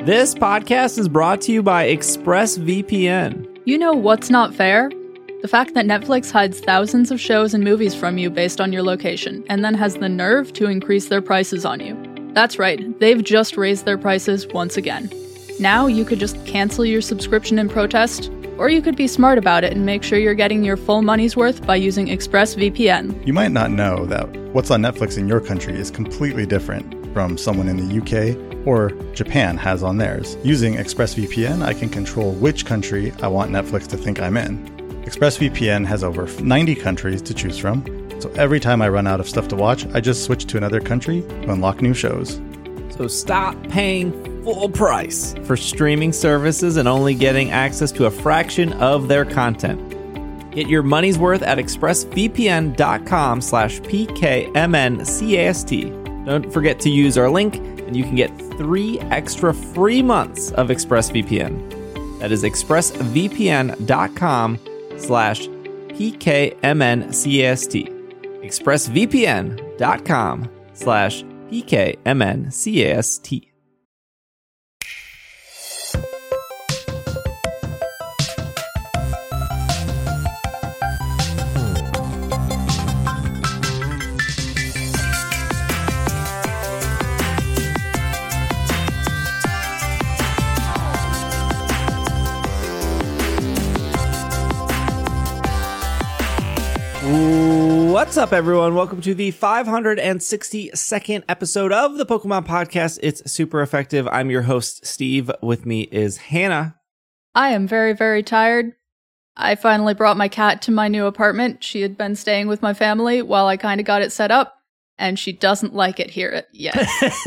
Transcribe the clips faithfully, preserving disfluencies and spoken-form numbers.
This podcast is brought to you by ExpressVPN. You know what's not fair? The fact that Netflix hides thousands of shows and movies from you based on your location, and then has the nerve to increase their prices on you. That's right, they've just raised their prices once again. Now you could just cancel your subscription in protest, or you could be smart about it and make sure you're getting your full money's worth by using ExpressVPN. You might not know that what's on Netflix in your country is completely different from someone in the U K or Japan has on theirs. Using ExpressVPN, I can control which country I want Netflix to think I'm in. ExpressVPN has over ninety countries to choose from, so every time I run out of stuff to watch, I just switch to another country to unlock new shows. So stop paying full price for streaming services and only getting access to a fraction of their content. Get your money's worth at expressvpn.com slash pkmncast. Don't forget to use our link, and you can get three extra free months of ExpressVPN. That is expressvpn.com slash pkmncast. expressvpn.com slash pkmncast. What's up, everyone? Welcome to the five hundred sixty-second episode of the Pokemon Podcast. It's super effective. I'm your host, Steve. With me is Hannah. I am very, very tired. I finally brought my cat to my new apartment. She had been staying with my family while I kind of got it set up, and she doesn't like it here yet.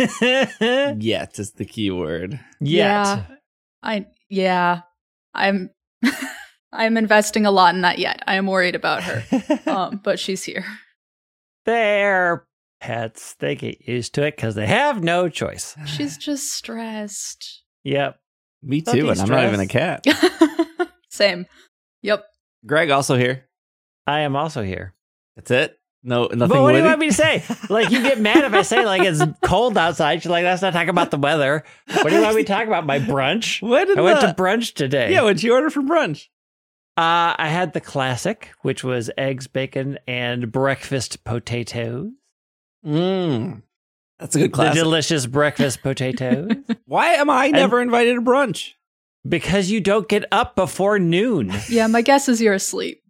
Yet is the key word. Yet. Yeah. I, yeah. I'm... I'm investing a lot in that yet. I am worried about her, um, but she's here. They're pets. They get used to it because they have no choice. She's just stressed. Yep. Me too, and I'm not even a cat. Same. Yep. Greg also here. I am also here. That's it? No, nothing. But what witty? do you want me to say? Like, you get mad if I say, like, it's cold outside. You're like, that's not talking about the weather. What do you want me to talk about? My brunch? What I went the... to brunch today. Yeah, what'd you order for brunch? Uh, I had the classic, which was eggs, bacon, and breakfast potatoes. Mmm. That's a good classic. The delicious breakfast potatoes. Why am I never and invited to brunch? Because you don't get up before noon. Yeah, my guess is you're asleep.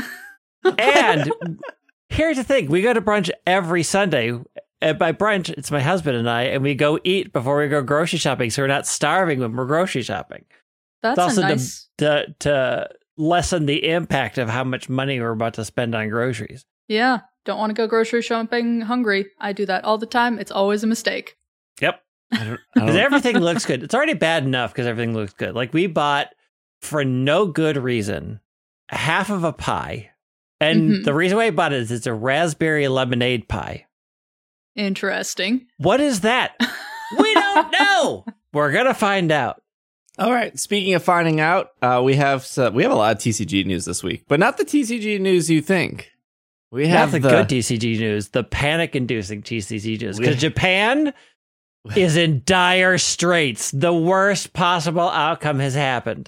And here's the thing. We go to brunch every Sunday. And by brunch, it's my husband and I, and we go eat before we go grocery shopping, so we're not starving when we're grocery shopping. That's it's also a nice... to, to, to lessen the impact of how much money we're about to spend on groceries. Yeah, don't want to go grocery shopping hungry. I do that all the time. It's always a mistake. Yep. Because everything looks good. It's already bad enough because everything looks good. Like, we bought, for no good reason, half of a pie. And Mm-hmm. the reason why I bought it is it's a raspberry lemonade pie. Interesting. What is that? We don't know. We're going to find out. All right. Speaking of finding out, uh, we have some, we have a lot of T C G news this week, but not the T C G news you think. We have not the, the good T C G news, the panic-inducing T C G news, because Japan is in dire straits. The worst possible outcome has happened.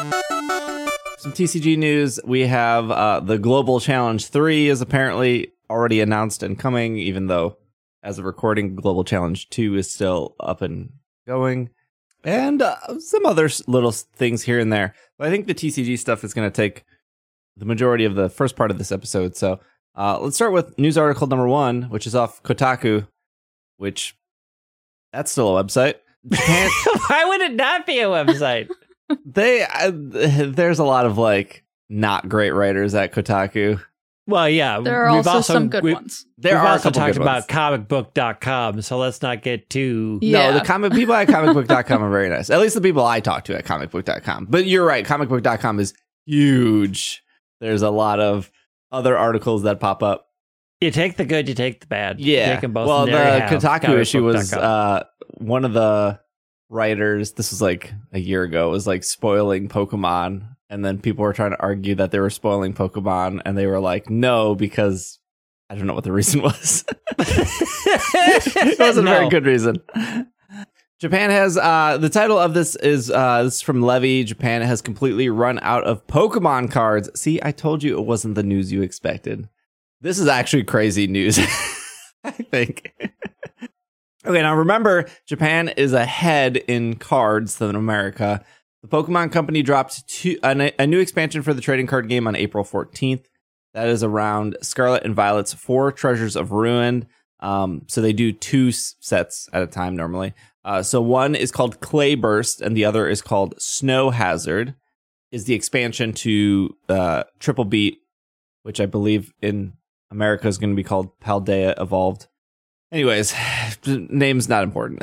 Some T C G news. We have uh, the Global Challenge three is apparently already announced and coming, even though, as of recording, Global Challenge two is still up and going. And uh, some other little things here and there. But I think the T C G stuff is going to take the majority of the first part of this episode. So uh, let's start with news article number one, which is off Kotaku, which that's still a website. Japan, why would it not be a website? they uh, there's a lot of like not great writers at Kotaku. Well, yeah. There are we've also, also some good we, ones. There we've are also a couple talked good about ones. comic book dot com, so let's not get too... Yeah. No, the comic people at comic book dot com are very nice. At least the people I talk to at comic book dot com. But you're right, comic book dot com is huge. There's a lot of other articles that pop up. You take the good, you take the bad. You Yeah. take them both, well, and the there you have Kotaku comic issue book dot was com. uh, one of the writers, this was like a year ago, was like spoiling Pokemon. And then people were trying to argue that they were spoiling Pokemon. And they were like, no, because I don't know what the reason was. It wasn't No. a very good reason. Japan has, uh, the title of this is, uh, this is from Levy. Japan has completely run out of Pokemon cards. See, I told you it wasn't the news you expected. This is actually crazy news, I think. Okay, now remember, Japan is ahead in cards than America. The Pokemon Company dropped two, a, a new expansion for the trading card game on April fourteenth. That is around Scarlet and Violet's Four Treasures of Ruin. Um, so they do two sets at a time normally. Uh, so one is called Clay Burst, and the other is called Snow Hazard. Is the expansion to uh, Triple Beat, which I believe in America is going to be called Paldea Evolved. Anyways, name's not important.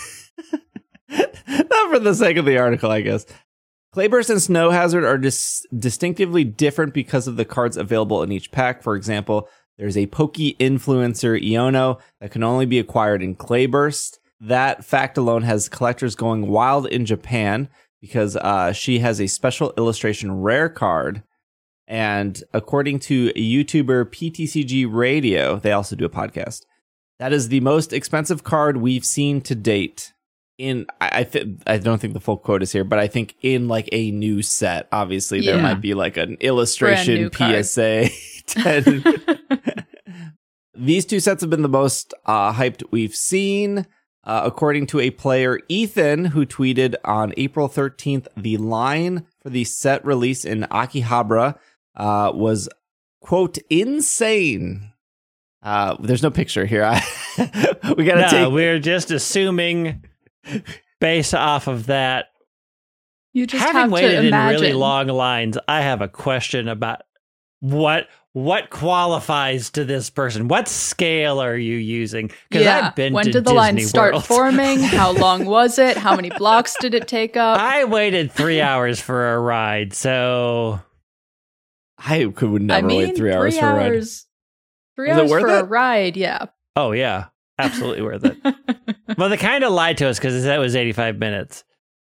Not for the sake of the article, I guess. Clayburst and Snow Hazard are dis- distinctively different because of the cards available in each pack. For example, there's a Poke Influencer Iono that can only be acquired in Clayburst. That fact alone has collectors going wild in Japan because uh, she has a special illustration rare card. And according to YouTuber P T C G Radio, they also do a podcast. That is the most expensive card we've seen to date. In I I, th- I don't think the full quote is here, but I think in like a new set. Obviously, yeah. There might be like an illustration P S A ten. These two sets have been the most uh, hyped we've seen. Uh, according to a player, Ethan, who tweeted on April thirteenth, the line for the set release in Akihabara uh, was, quote, insane. Uh, there's no picture here. I, we gotta no, take. We're just assuming based off of that. You just having have waited to imagine. in really long lines, I have a question about what what qualifies to this person. What scale are you using? Because yeah. I've been when to did the Disney line start World. forming? How long was it? How many blocks did it take up? I waited three hours for a ride, so I could would never I mean, wait three hours three for a ride. hours, Three Is it hours worth for it? a ride, yeah. oh yeah, absolutely worth it. Well, they kind of lied to us because that was eighty-five minutes.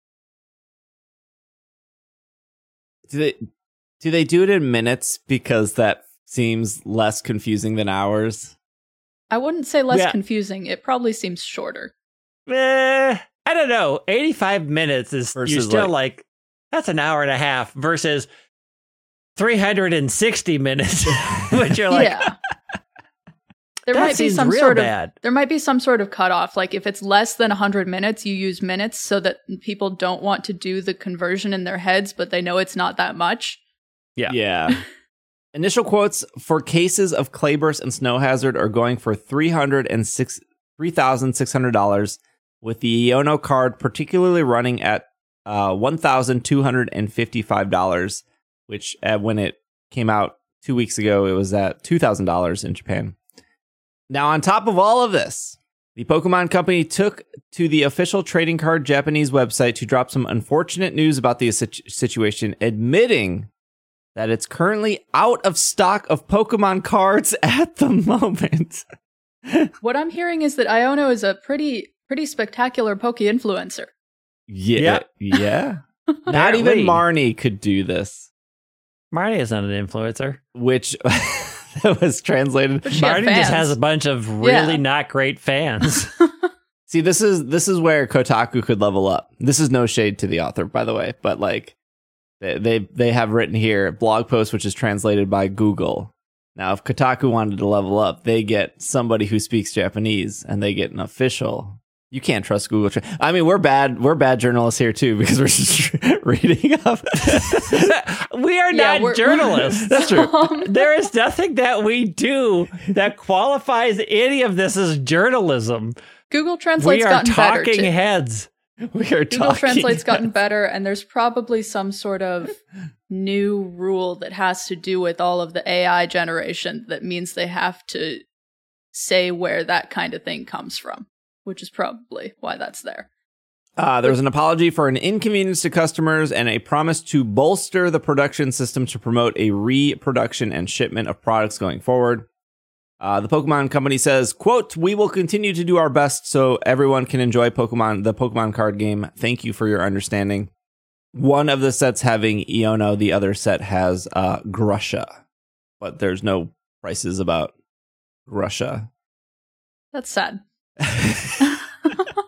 Do they do they do it in minutes because that seems less confusing than hours? I wouldn't say less Yeah. confusing. It probably seems shorter. Eh, I don't know. eighty-five minutes is Versus, you're still like- like, that's an hour and a half versus three hundred sixty minutes, which you're like, yeah. There that might be seems some real sort bad. of there might be some sort of cutoff. Like if it's less than one hundred minutes, you use minutes so that people don't want to do the conversion in their heads, but they know it's not that much. Yeah. Yeah. Initial quotes for cases of Clayburst and Snow Hazard are going for three hundred and six three thousand six hundred dollars, with the Iono card particularly running at uh, one thousand two hundred and fifty five dollars, which uh, when it came out two weeks ago, it was at two thousand dollars in Japan. Now, on top of all of this, the Pokemon Company took to the official trading card Japanese website to drop some unfortunate news about the situ- situation, admitting that it's currently out of stock of Pokemon cards at the moment. What I'm hearing is that Iono is a pretty pretty spectacular Poke influencer. Yeah. Yeah. Not even Apparently. Marnie could do this, Marty is not an influencer. which that was translated. But she had Marty just fans. has a bunch of really Yeah. not great fans. See, this is this is where Kotaku could level up. This is no shade to the author, by the way, but like they they, they have written here blog post which is translated by Google. Now, if Kotaku wanted to level up, they get somebody who speaks Japanese and they get an official. You can't trust Google. Tra- I mean, we're bad. We're bad journalists here too because we're just reading up. We are Yeah, not we're- journalists. That's true. Um, There is nothing that we do that qualifies any of this as journalism. Google We Translate's are gotten better. talking too. heads. We are Google talking. Translate's gotten better, and there's probably some sort of new rule that has to do with all of the A I generation that means they have to say where that kind of thing comes from, which is probably why that's there. Uh, there was an apology for an inconvenience to customers and a promise to bolster the production system to promote a reproduction and shipment of products going forward. Uh, the Pokemon Company says, quote, "We will continue to do our best so everyone can enjoy Pokemon, the Pokemon card game. Thank you for your understanding." One of the sets having Iono, the other set has uh, Grusha, but there's no prices about Grusha. That's sad.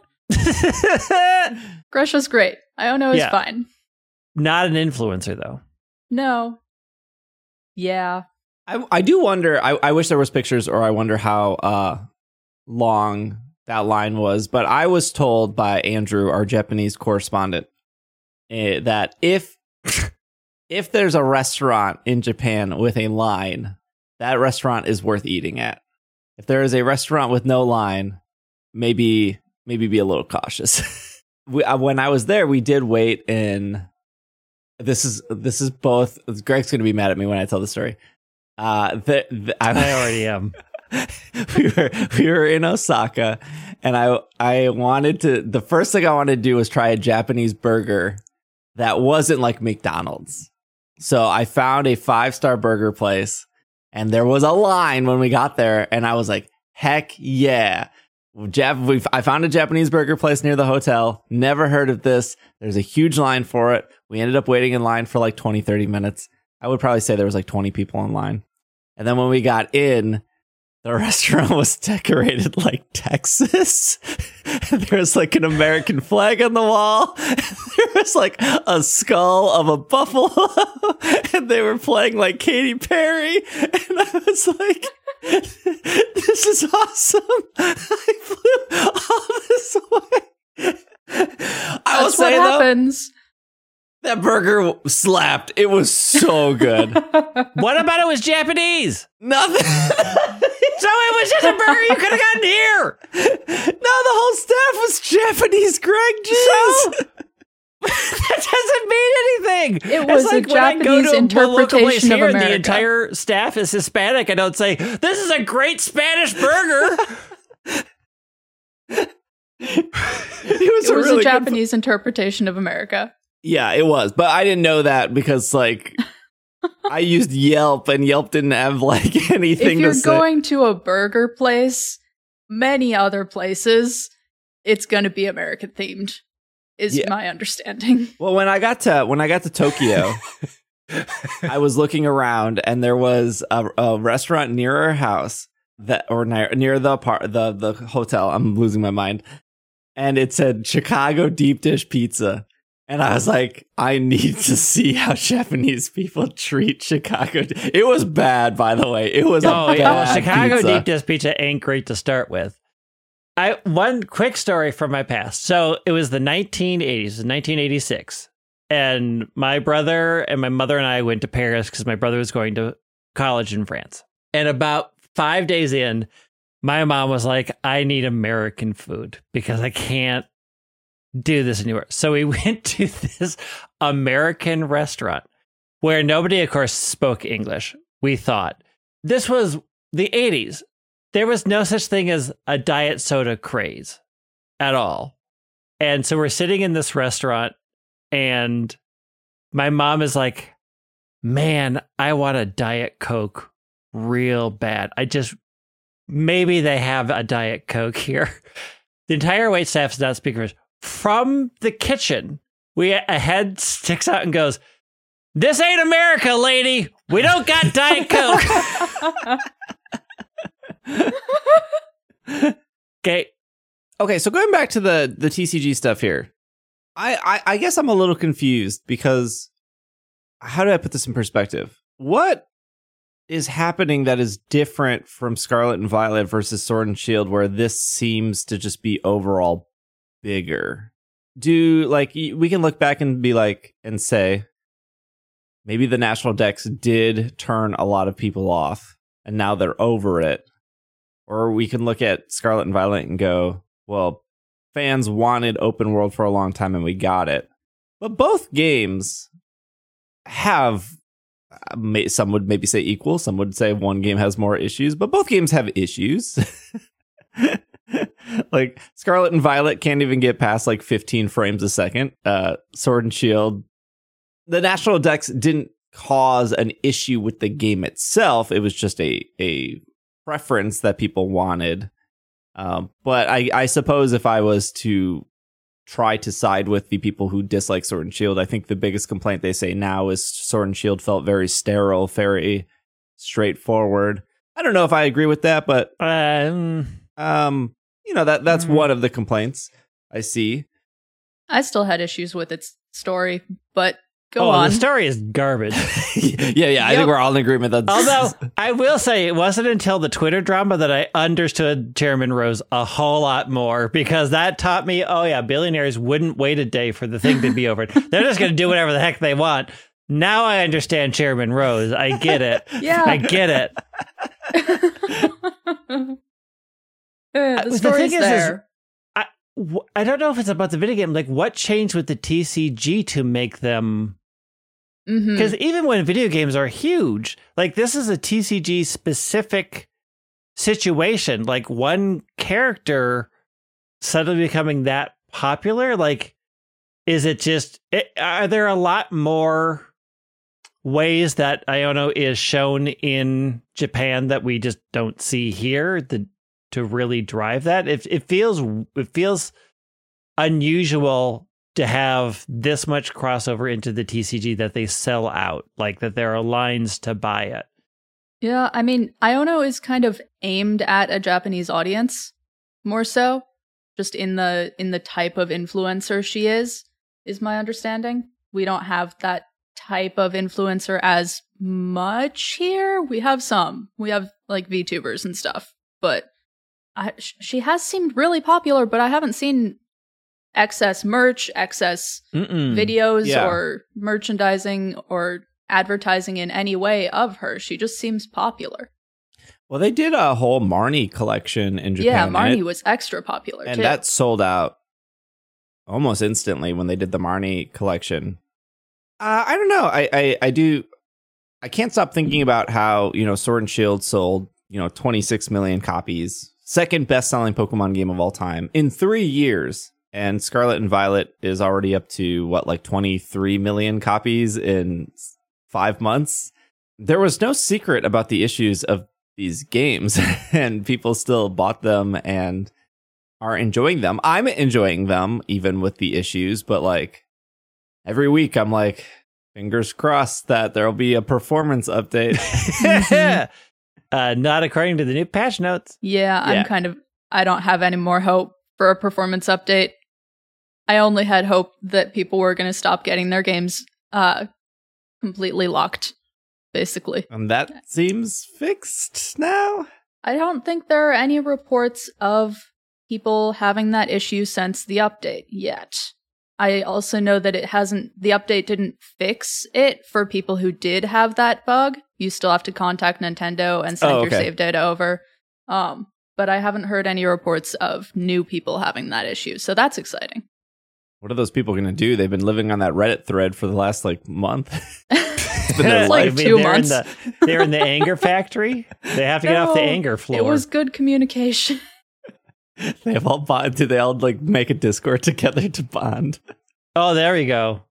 Grecia's great. Iono is Yeah. fine. Not an influencer, though. No. Yeah. I, I do wonder. I, I wish there was pictures, or I wonder how uh, long that line was. But I was told by Andrew, our Japanese correspondent, eh, that if if there's a restaurant in Japan with a line, that restaurant is worth eating at. If there is a restaurant with no line, maybe maybe be a little cautious. we, uh, when I was there, we did wait in. This is this is both. Greg's going to be mad at me when I tell the story. Uh, the, the, I, I already am. we were we were in Osaka, and I I wanted to. The first thing I wanted to do was try a Japanese burger that wasn't like McDonald's. So I found a five star burger place, and there was a line when we got there, and I was like, "Heck yeah!" Jap- we, I found a Japanese burger place near the hotel. Never heard of this. There's a huge line for it. We ended up waiting in line for like twenty, thirty minutes. I would probably say there was like twenty people in line. And then when we got in, the restaurant was decorated like Texas. There was like an American flag on the wall. There was like a skull of a buffalo. And they were playing like Katy Perry. And I was like, this is awesome. I flew all this way. I will That's say, what though, happens. that burger slapped. It was so good. What about it was Japanese? Nothing. So it was just a burger you could have gotten here. No, the whole staff was Japanese, Greg. Jeez. That doesn't mean anything. It was It's a like when I go Japanese to a local place interpretation of here and America. the entire staff is Hispanic. I don't say, this is a great Spanish burger. It was, It a was really a good- Japanese interpretation of America. Yeah, it was, but I didn't know that because like I used Yelp, and Yelp didn't have like anything If you're to say. going to a burger place, many other places, it's going to be American themed, is Yeah. my understanding. Well, when I got to when I got to Tokyo, I was looking around, and there was a, a restaurant near our house that, or near, near the part the the hotel. I'm losing my mind, and it said Chicago deep dish pizza, and I was like, I need to see how Japanese people treat Chicago. It was bad, by the way. It was Oh a yeah, well, bad Chicago pizza. deep dish pizza ain't great to start with. I one quick story from my past. So it was the nineteen eighties, nineteen eighty-six, and my brother and my mother and I went to Paris because my brother was going to college in France. And about five days in, my mom was like, "I need American food because I can't do this anywhere." So we went to this American restaurant where nobody, of course, spoke English. We thought this was the eighties. There was no such thing as a diet soda craze at all. And so we're sitting in this restaurant, and my mom is like, man, I want a Diet Coke real bad. I just, maybe they have a Diet Coke here. The entire wait staff does not speak English. From the kitchen, we a head sticks out and goes, "This ain't America, lady. We don't got Diet Coke." Okay. Okay, so going back to the the T C G stuff here, I, I I guess I'm a little confused because how do I put this in perspective? What is happening that is different from Scarlet and Violet versus Sword and Shield, where this seems to just be overall bigger? Do like y- we can look back and be like and say maybe the national decks did turn a lot of people off, and now they're over it. Or we can look at Scarlet and Violet and go, well, fans wanted open world for a long time and we got it. But both games have, uh, may, some would maybe say equal, some would say one game has more issues, but both games have issues. Like Scarlet and Violet can't even get past like fifteen frames a second. Uh, Sword and Shield, the national decks didn't cause an issue with the game itself. It was just a a preference that people wanted. Um, but I, I suppose if I was to try to side with the people who dislike Sword and Shield, I think the biggest complaint they say now is Sword and Shield felt very sterile, very straightforward. I don't know if I agree with that, but Um, um, you know, that that's Mm. one of the complaints. I see. I still had issues with its story, but go oh, on. The story is garbage. yeah, yeah. I Yep. think we're all in agreement. That Although I will say it wasn't until the Twitter drama that I understood Chairman Rose a whole lot more, because that taught me, oh yeah, billionaires wouldn't wait a day for the thing to be over. They're just going to do whatever the heck they want. Now I understand Chairman Rose. I get it. Yeah. I get it. Uh, the the story's thing is, is there. I, w- I don't know if it's about the video game. Like, what changed with the T C G to make them? Mhm. Because even when video games are huge, like this is a T C G specific situation. Like one character suddenly becoming that popular. Like, is it just? It, are there a lot more ways that Iono is shown in Japan that we just don't see here? The to really drive that, it it feels it feels unusual to have this much crossover into the T C G that they sell out, like that there are lines to buy it. Yeah, I mean, Iono is kind of aimed at a Japanese audience, more so, just in the in the type of influencer she is, is my understanding. We don't have that type of influencer as much here. We have some. We have like VTubers and stuff, but I, sh- she has seemed really popular, but I haven't seen excess merch, excess Mm-mm. videos, Yeah. or merchandising or advertising in any way of her. She just seems popular. Well, they did a whole Marnie collection in Japan. Yeah, and Marnie it- was extra popular and too. that sold out almost instantly when they did the Marnie collection. Uh, I don't know. I, I I do. I can't stop thinking about how, you know, Sword and Shield sold, you know, twenty-six million copies, second best selling Pokemon game of all time in three years. And Scarlet and Violet is already up to what, like twenty-three million copies in five months. There was no secret about the issues of these games, and people still bought them and are enjoying them. I'm enjoying them even with the issues, but like every week I'm like, fingers crossed that there'll be a performance update. uh, not according to the new patch notes. yeah, I'm Yeah. kind of, I don't have any more hope for a performance update. I only had hope that people were going to stop getting their games uh, completely locked, basically. And that seems fixed now. I don't think there are any reports of people having that issue since the update yet. I also know that it hasn't, the update didn't fix it for people who did have that bug. You still have to contact Nintendo and send Oh, your okay. save data over. Um, but I haven't heard any reports of new people having that issue, so that's exciting. What are those people going to do? They've been living on that Reddit thread for the last like month. It's been their like life. two they're months. In the, they're in the anger factory. They have to get off the No, anger floor. It was good communication. They have all bond. Do they all like make a Discord together to bond? Oh, there we go.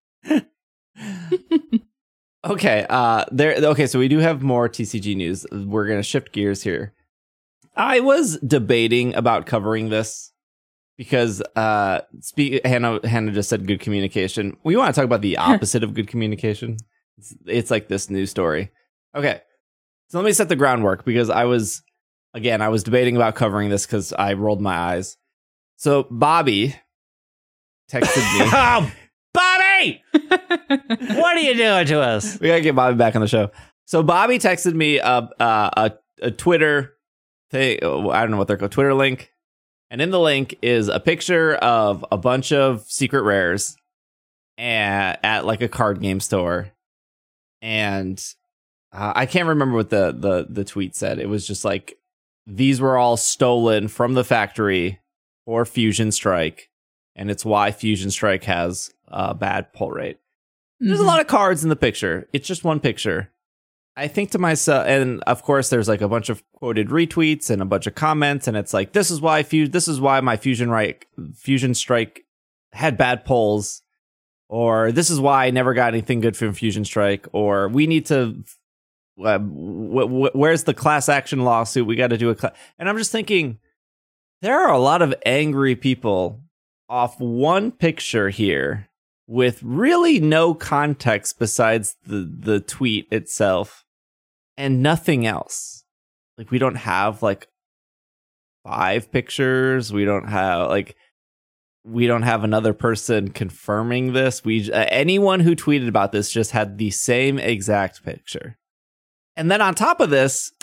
Okay. Uh, there. Okay. So we do have more T C G news. We're gonna shift gears here. I was debating about covering this because uh, speak, Hannah Hannah just said good communication. We want to talk about the opposite of good communication. It's, it's like this news story. Okay. So let me set the groundwork because I was again I was debating about covering this because I rolled my eyes. So Bobby texted me. Oh, Bobby! What are you doing to us? We gotta get Bobby back on the show. So Bobby texted me a uh, a, a Twitter thing. I don't know what they're called. Twitter link, and in the link is a picture of a bunch of secret rares at, at like a card game store, and uh, I can't remember what the the the tweet said. It was just like these were all stolen from the factory for Fusion Strike, and it's why Fusion Strike has a bad pull rate. There's a lot of cards in the picture. It's just one picture. I think to myself, and of course, there's like a bunch of quoted retweets and a bunch of comments, and it's like, this is why Fu- this is why my Fusion right Fusion Strike had bad pulls, or this is why I never got anything good from Fusion Strike, or we need to. Uh, w- w- where's the class action lawsuit? We got to do a. Cl-. And I'm just thinking, there are a lot of angry people off one picture here with really no context besides the, the tweet itself and nothing else. Like, we don't have like five pictures. We don't have like, we don't have another person confirming this. We uh, anyone who tweeted about this just had the same exact picture. And then on top of this,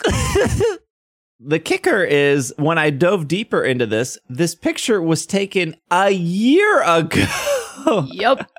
the kicker is when I dove deeper into this, this picture was taken a year ago. Yep.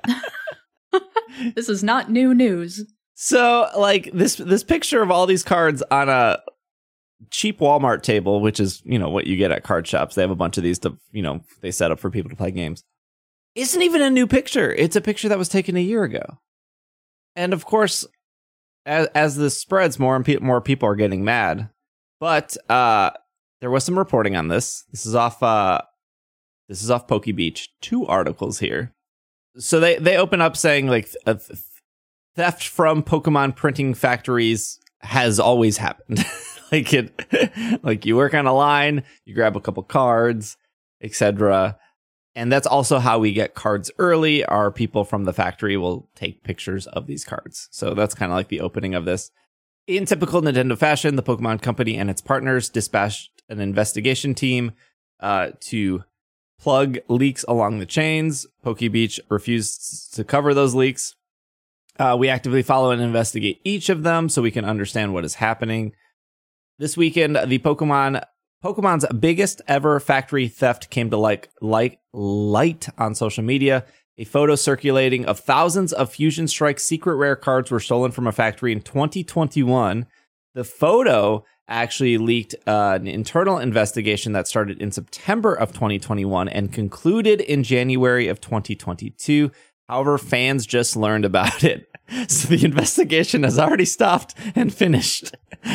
This is not new news. So, like, this this picture of all these cards on a cheap Walmart table, which is, you know, what you get at card shops. They have a bunch of these to, you know, they set up for people to play games. Isn't even a new picture. It's a picture that was taken a year ago. And of course, as, as this spreads, more and pe- more people are getting mad. But uh, there was some reporting on this. This is off. Uh, this is off PokeBeach. Two articles here. So they they open up saying like a th- theft from Pokemon printing factories has always happened. Like it, like you work on a line, you grab a couple cards, et cetera. And that's also how we get cards early. Our people from the factory will take pictures of these cards. So that's kind of like the opening of this. In typical Nintendo fashion, the Pokemon Company and its partners dispatched an investigation team uh, to plug leaks along the chains. PokeBeach refused to cover those leaks. Uh, we actively follow and investigate each of them so we can understand what is happening. This weekend, the Pokemon Pokemon's biggest ever factory theft came to like like light on social media. A photo circulating of thousands of Fusion Strike secret rare cards were stolen from a factory in twenty twenty-one. The photo actually leaked uh, an internal investigation that started in September of twenty twenty-one and concluded in January of twenty twenty-two. However, fans just learned about it. So the investigation has already stopped and finished.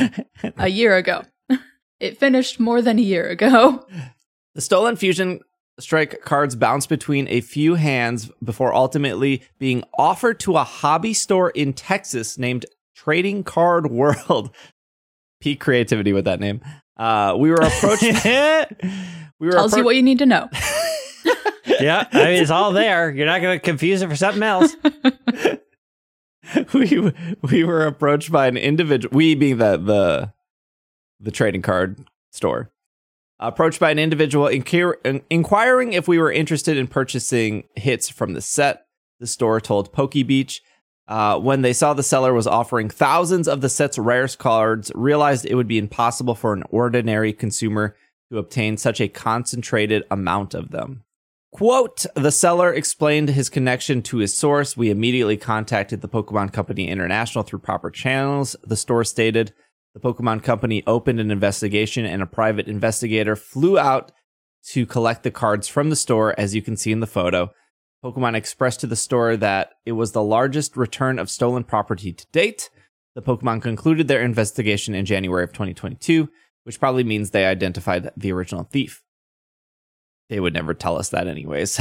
A year ago. It finished more than a year ago. The stolen Fusion Strike cards bounced between a few hands before ultimately being offered to a hobby store in Texas named Trading Card World. Peak creativity with that name. Uh, we were approached. we were Tells appro- you what you need to know. Yeah, I mean, it's all there. You're not going to confuse it for something else. we we were approached by an individual. We being the the the trading card store. Approached by an individual inquir- inquiring if we were interested in purchasing hits from the set. The store told PokeBeach. Uh, when they saw the seller was offering thousands of the set's rarest cards, realized it would be impossible for an ordinary consumer to obtain such a concentrated amount of them. Quote, the seller explained his connection to his source. We immediately contacted the Pokemon Company International through proper channels, the store stated. The Pokemon Company opened an investigation and a private investigator flew out to collect the cards from the store, as you can see in the photo. Pokemon expressed to the store that it was the largest return of stolen property to date. The Pokemon concluded their investigation in January of twenty twenty-two, which probably means they identified the original thief. They would never tell us that anyways.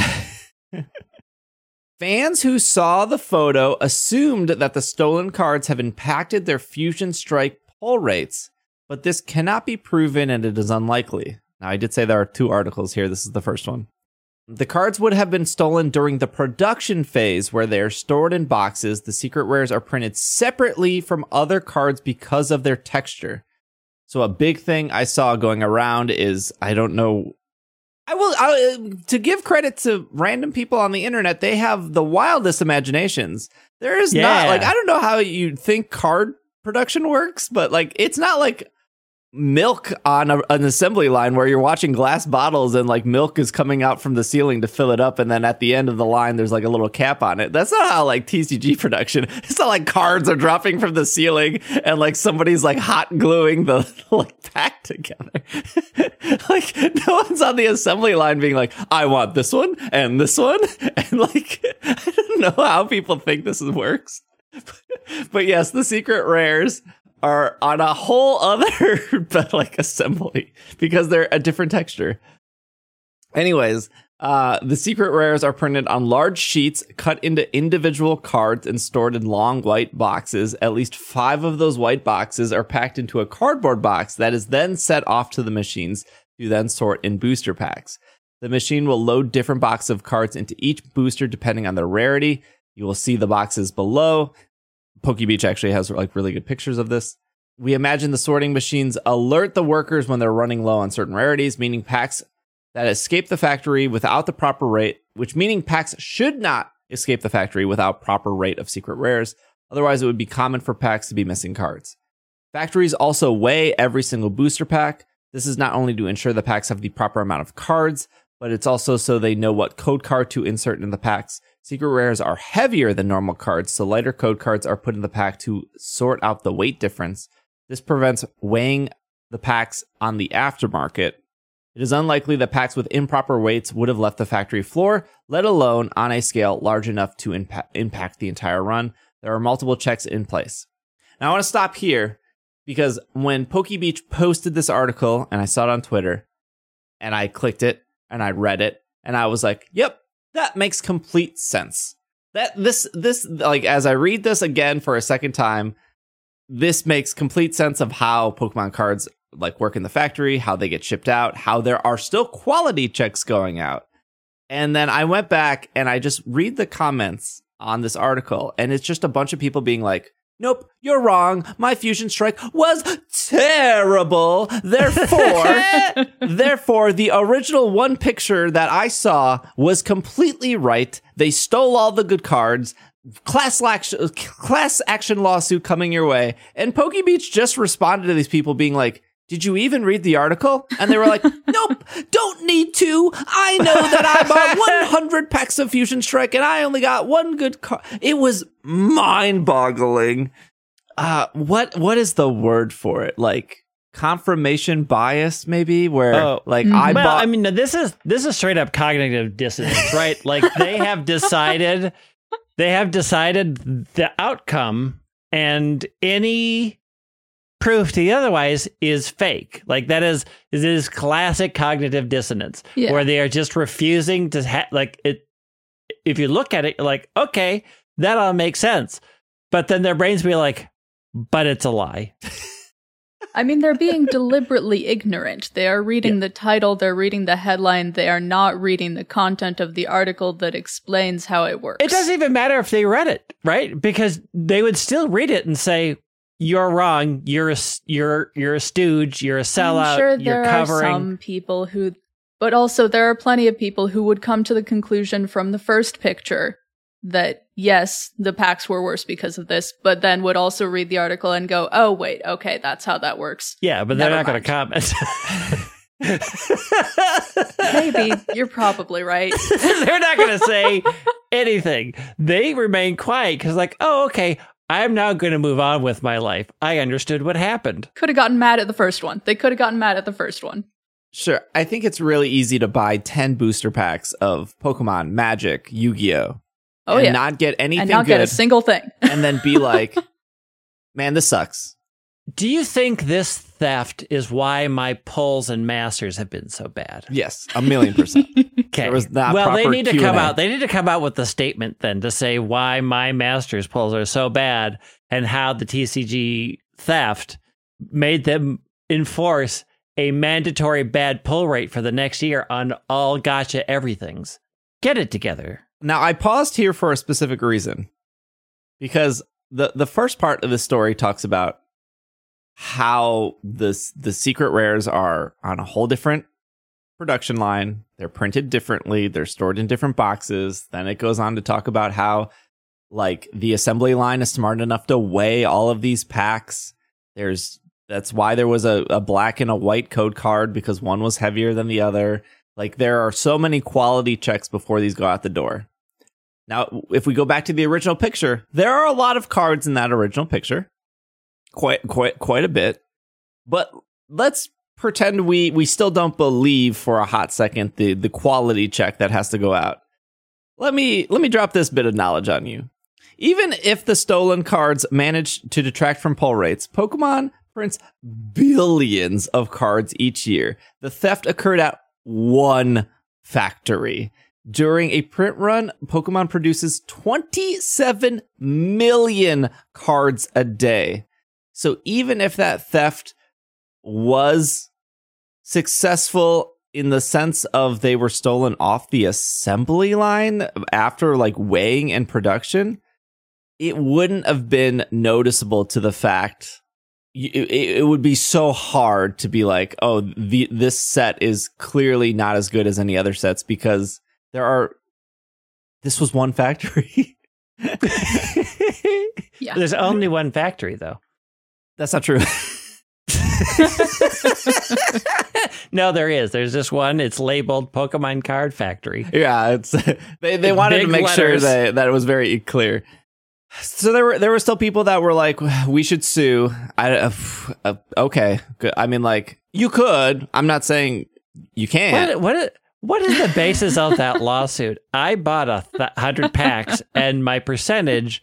Fans who saw the photo assumed that the stolen cards have impacted their Fusion Strike pull rates, but this cannot be proven and it is unlikely. Now, I did say there are two articles here. This is the first one. The cards would have been stolen during the production phase where they are stored in boxes. The secret rares are printed separately from other cards because of their texture. So a big thing I saw going around is, I don't know, I will, I, to give credit to random people on the internet, they have the wildest imaginations. There is Yeah. not, like, I don't know how you'd think card production works, but like, it's not like milk on a, an assembly line where you're watching glass bottles and like milk is coming out from the ceiling to fill it up, and then at the end of the line there's like a little cap on it. That's not how like T C G production. It's not like cards are dropping from the ceiling and like somebody's like hot gluing the like pack together. Like no one's on the assembly line being like, I want this one and this one, and like I don't know how people think this works. But yes, the secret rares are on a whole other but like assembly because they're a different texture. Anyways, uh, the secret rares are printed on large sheets, cut into individual cards, and stored in long white boxes. At least five of those white boxes are packed into a cardboard box that is then set off to the machines to then sort in booster packs. The machine will load different boxes of cards into each booster depending on their rarity. You will see the boxes below. PokeBeach actually has like really good pictures of this. We imagine the sorting machines alert the workers when they're running low on certain rarities, meaning packs that escape the factory without the proper rate, which meaning packs should not escape the factory without proper rate of secret rares. Otherwise, it would be common for packs to be missing cards. Factories also weigh every single booster pack. This is not only to ensure the packs have the proper amount of cards, but it's also so they know what code card to insert in the packs. Secret rares are heavier than normal cards, so lighter code cards are put in the pack to sort out the weight difference. This prevents weighing the packs on the aftermarket. It is unlikely that packs with improper weights would have left the factory floor, let alone on a scale large enough to impa- impact the entire run. There are multiple checks in place. Now I want to stop here because when PokeBeach posted this article and I saw it on Twitter and I clicked it and I read it and I was like, yep, that makes complete sense. That this, this, like, as I read this again for a second time, this makes complete sense of how Pokemon cards like work in the factory, how they get shipped out, how there are still quality checks going out. And then I went back and I just read the comments on this article, and it's just a bunch of people being like, nope, you're wrong. My Fusion Strike was terrible. Therefore, therefore, the original one picture that I saw was completely right. They stole all the good cards. Class action, class action lawsuit coming your way. And PokeBeach just responded to these people being like, did you even read the article? And they were like, nope, don't need to. I know that I bought one hundred packs of Fusion Strike and I only got one good card. It was mind-boggling. Uh, what what is the word for it? Like confirmation bias, maybe? Where oh, like I well, bought. I mean, this is this is straight up cognitive dissonance, right? Like they have decided, they have decided the outcome, and any proof to the otherwise is fake. Like that is is is classic cognitive dissonance, Yeah. where they are just refusing to ha- like it. If you look at it, you're like, okay, that all makes sense, but then their brains be like, but it's a lie. I mean, they're being deliberately ignorant. They are reading Yeah. the title, they're reading the headline, they are not reading the content of the article that explains how it works. It doesn't even matter if they read it, right? Because they would still read it and say, you're wrong. You're a, you're you're a stooge. You're a sellout. I'm sure you're there covering. are some people who, but also there are plenty of people who would come to the conclusion from the first picture that yes, the packs were worse because of this, but then would also read the article and go, oh wait, okay, that's how that works. Yeah, but they're Never not going mind. to comment. Maybe you're probably right. They're not going to say anything. They remain quiet because, like, oh, okay, I'm now going to move on with my life. I understood what happened. Could have gotten mad at the first one. They could have gotten mad at the first one. Sure. I think it's really easy to buy ten booster packs of Pokemon, Magic, Yu-Gi-Oh! Oh, and yeah. not get anything And not good, get a single thing. and then be like, man, this sucks. Do you think this theft is why my pulls and masters have been so bad? Yes, a million percent. Okay. There was not well, they proper need to Q and come A. out. They need to come out with a statement then to say why my masters pulls are so bad and how the T C G theft made them enforce a mandatory bad pull rate for the next year on all gotcha everythings. Get it together. Now, I paused here for a specific reason, because the the first part of the story talks about how the the secret rares are on a whole different production line. They're printed differently. They're stored in different boxes. Then it goes on to talk about how, like, the assembly line is smart enough to weigh all of these packs. There's that's why there was a, a black and a white code card, because one was heavier than the other. Like, there are so many quality checks before these go out the door. Now, if we go back to the original picture, there are a lot of cards in that original picture. Quite, quite, quite a bit. But let's pretend we, we still don't believe for a hot second the, the quality check that has to go out. Let me, let me drop this bit of knowledge on you. Even if the stolen cards manage to detract from pull rates, Pokemon prints billions of cards each year. The theft occurred at one factory. During a print run, Pokemon produces twenty-seven million cards a day. So even if that theft was successful in the sense of they were stolen off the assembly line after like weighing and production, it wouldn't have been noticeable to the fact it, it would be so hard to be like, oh, the, this set is clearly not as good as any other sets because there are. This was one factory. Yeah. There's only one factory, though. That's not true. No, there is. There's this one. It's labeled Pokemon Card Factory. Yeah, it's they they wanted Big to make letters. sure that that it was very clear. So there were there were still people that were like, we should sue. I uh, uh, okay, good. I mean, like you could. I'm not saying you can't. What what what is the basis of that lawsuit? I bought a th- hundred packs, and my percentage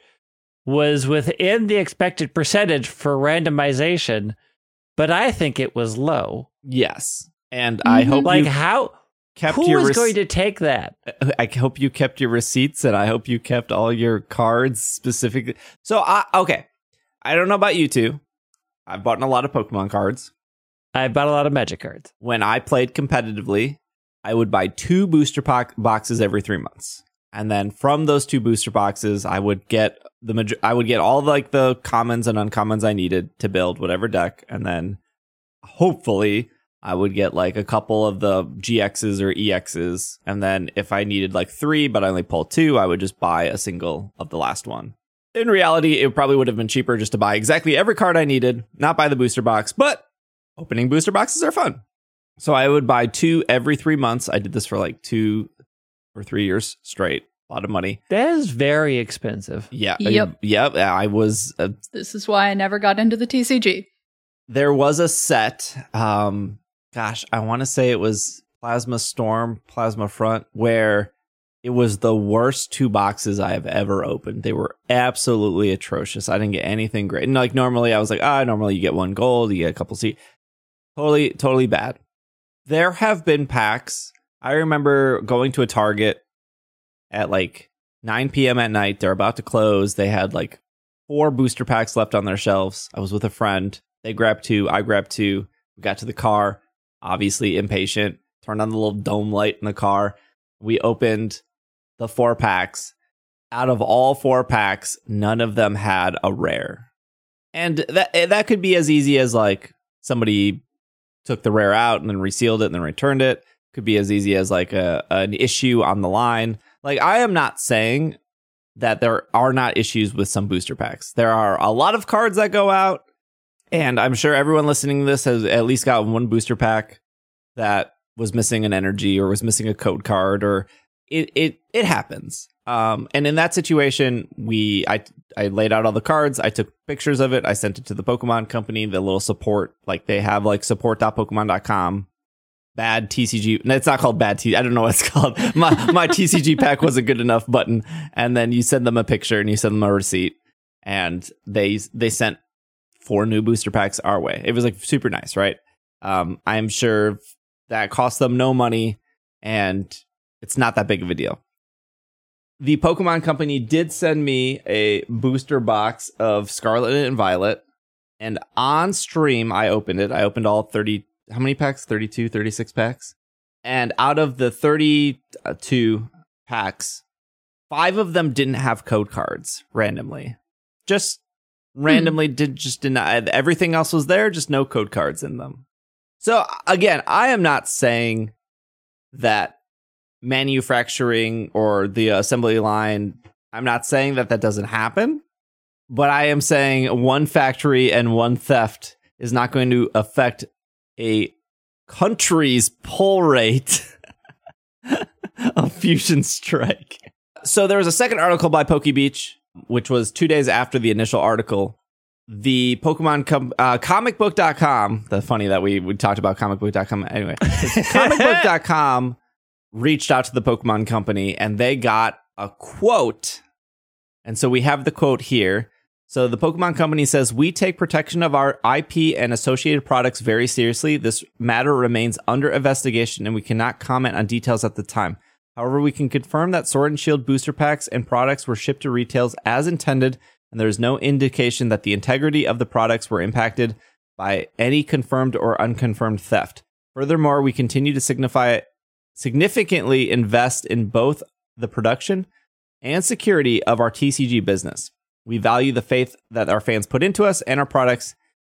was within the expected percentage for randomization, but I think it was low. Yes, and I hope Like you how kept who your is rec- going to take that? I hope you kept your receipts, and I hope you kept all your cards specifically. So, I, okay, I don't know about you two. I've bought a lot of Pokemon cards. I bought a lot of Magic cards. When I played competitively, I would buy two booster po- boxes every three months, and then from those two booster boxes, I would get the major- I would get all like the commons and uncommons I needed to build whatever deck, and then hopefully I would get like a couple of the G Xs or E Xs, and then if I needed like three, but I only pulled two, I would just buy a single of the last one. In reality, it probably would have been cheaper just to buy exactly every card I needed, not buy the booster box, but opening booster boxes are fun. So I would buy two every three months. I did this for like two or three years straight. A lot of money. That is very expensive. Yeah. Yep. Yep. I was... Uh, This is why I never got into the T C G. there was a set... Um, gosh, I want to say it was Plasma Storm, Plasma Front, where it was the worst two boxes I have ever opened. They were absolutely atrocious. I didn't get anything great. And like normally I was like, ah, normally you get one gold, you get a couple C. Totally, totally bad. There have been packs. I remember going to a Target at like nine p.m. at night. They're about to close. They had like four booster packs left on their shelves. I was with a friend. They grabbed two. I grabbed two. We got to the car. Obviously impatient. Turned on the little dome light in the car. We opened the four packs. Out of all four packs, none of them had a rare. And that that could be as easy as like somebody took the rare out and then resealed it and then returned it. Could be as easy as like a an issue on the line. Like, I am not saying that there are not issues with some booster packs. There are a lot of cards that go out, and I'm sure everyone listening to this has at least got one booster pack that was missing an energy or was missing a code card, or it it it happens. Um, and in that situation, we I I laid out all the cards. I took pictures of it. I sent it to the Pokemon company, the little support, like they have like support dot pokemon dot com. Bad T C G. No, it's not called bad T. I don't know what it's called. My my T C G pack wasn't good enough button. And then you send them a picture and you send them a receipt, and they they sent four new booster packs our way. It was like super nice, right? Um, I'm sure that cost them no money, and it's not that big of a deal. The Pokemon Company did send me a booster box of Scarlet and Violet, and on stream I opened it. I opened all thirty. How many packs? thirty-two, thirty-six packs. And out of the thirty-two packs, five of them didn't have code cards randomly. Just randomly hmm. did just did not. Everything else was there, just no code cards in them. So again, I am not saying that manufacturing or the assembly line, I'm not saying that that doesn't happen, but I am saying one factory and one theft is not going to affect a country's pull rate of Fusion Strike. So there was a second article by PokeBeach, which was two days after the initial article. The Pokemon com- uh, comic book dot com, the funny that we, we talked about comic book dot com anyway. comic book dot com reached out to the Pokemon Company and they got a quote. And so we have the quote here. So the Pokemon Company says, "We take protection of our I P and associated products very seriously. This matter remains under investigation and we cannot comment on details at the time. However, we can confirm that Sword and Shield booster packs and products were shipped to retailers as intended, and there is no indication that the integrity of the products were impacted by any confirmed or unconfirmed theft. Furthermore, we continue to signify significantly invest in both the production and security of our T C G business. We value the faith that our fans put into us and our products,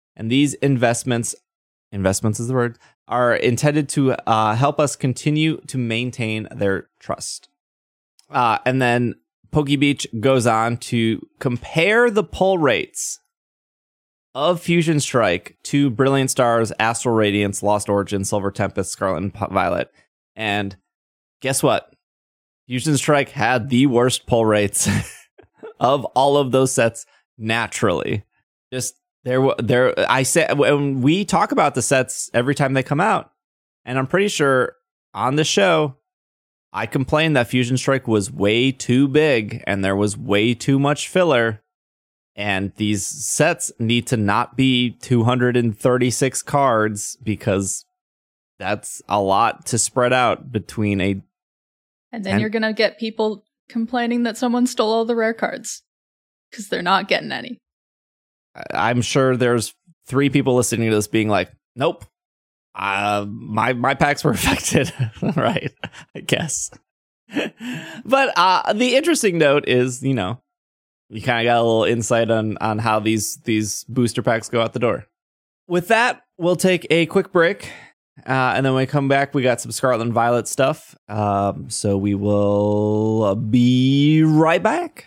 And these investments, investments is the word, are intended to uh, help us continue to maintain their trust. Uh, and then PokeBeach goes on to compare the pull rates of Fusion Strike to Brilliant Stars, Astral Radiance, Lost Origin, Silver Tempest, Scarlet and Violet. And guess what? Fusion Strike had the worst pull rates of all of those sets naturally. Just there, there. I said when we talk about the sets every time they come out, and I'm pretty sure on the show, I complained that Fusion Strike was way too big and there was way too much filler. And these sets need to not be two hundred thirty-six cards because that's a lot to spread out between a. And then ten- you're going to get people complaining that someone stole all the rare cards because they're not getting any. I'm sure there's three people listening to this being like, nope, uh, my, my packs were affected. Right, I guess. But uh, the interesting note is, you know, you kind of got a little insight on, on how these, these booster packs go out the door. With that, we'll take a quick break. Uh, and then when we come back, we got some Scarlet and Violet stuff. Um, so we will be right back.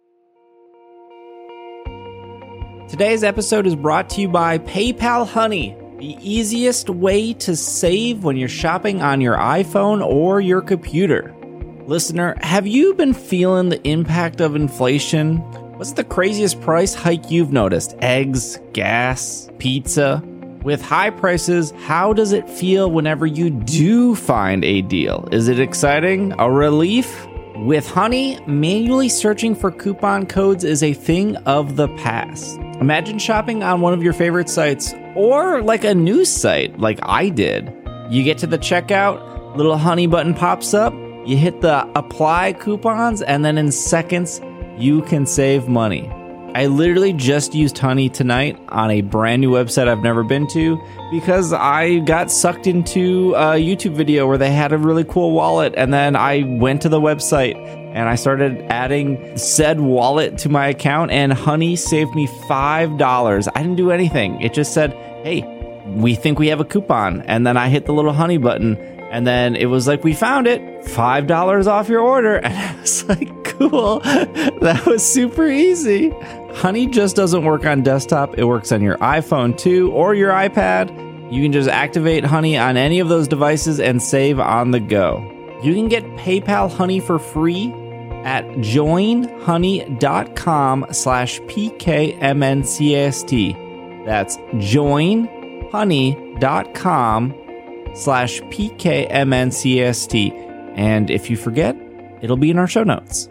Today's episode is brought to you by PayPal Honey, the easiest way to save when you're shopping on your iPhone or your computer. Listener, have you been feeling the impact of inflation? What's the craziest price hike you've noticed? Eggs, gas, pizza? With high prices, how does it feel whenever you do find a deal? Is it exciting? A relief? With Honey, manually searching for coupon codes is a thing of the past. Imagine shopping on one of your favorite sites, or like a news site, like I did. You get to the checkout, little Honey button pops up, you hit the apply coupons, and then in seconds, you can save money. I literally just used Honey tonight on a brand new website I've never been to because I got sucked into a YouTube video where they had a really cool wallet, and then I went to the website and I started adding said wallet to my account, and Honey saved me five dollars. I didn't do anything. It just said, hey, we think we have a coupon. And then I hit the little Honey button, and then it was like, we found it, five dollars off your order. And I was like, cool. That was super easy. Honey just doesn't work on desktop. It works on your iPhone too, or your iPad. You can just activate Honey on any of those devices and save on the go. You can get PayPal Honey for free at joinhoney.com slash PKMNCAST. That's joinhoney.com slash PKMNCAST. And if you forget, it'll be in our show notes.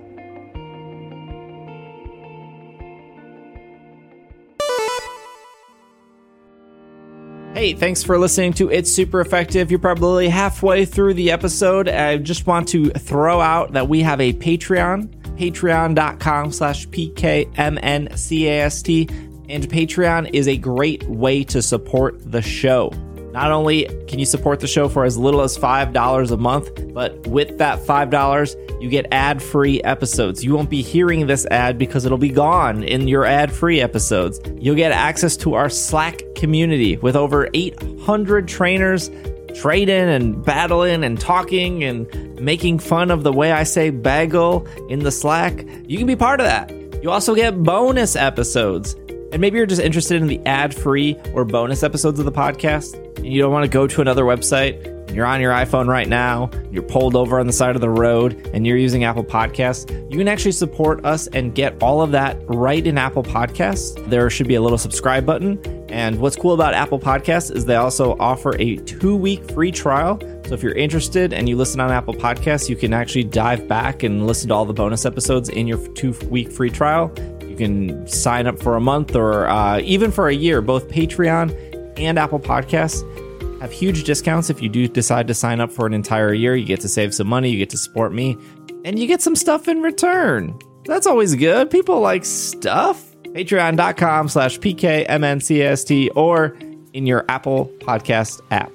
Hey, thanks for listening to It's Super Effective. You're probably halfway through the episode. I just want to throw out that we have a Patreon, patreon.com slash PKMNCAST. And Patreon is a great way to support the show. Not only can you support the show for as little as five dollars a month, but with that five dollars, you get ad-free episodes. You won't be hearing this ad because it'll be gone in your ad-free episodes. You'll get access to our Slack community with over eight hundred trainers trading and battling and talking and making fun of the way I say bagel in the Slack. You can be part of that. You also get bonus episodes. And maybe you're just interested in the ad-free or bonus episodes of the podcast, and you don't want to go to another website, and you're on your iPhone right now, you're pulled over on the side of the road, and you're using Apple Podcasts. You can actually support us and get all of that right in Apple Podcasts. There should be a little subscribe button. And what's cool about Apple Podcasts is they also offer a two-week free trial. So if you're interested and you listen on Apple Podcasts, you can actually dive back and listen to all the bonus episodes in your two-week free trial. You can sign up for a month or uh, even for a year. Both Patreon and Apple Podcasts have huge discounts. If you do decide to sign up for an entire year, you get to save some money, you get to support me, and you get some stuff in return. That's always good. People like stuff. Patreon.com slash PKMNCAST or in your Apple Podcast app.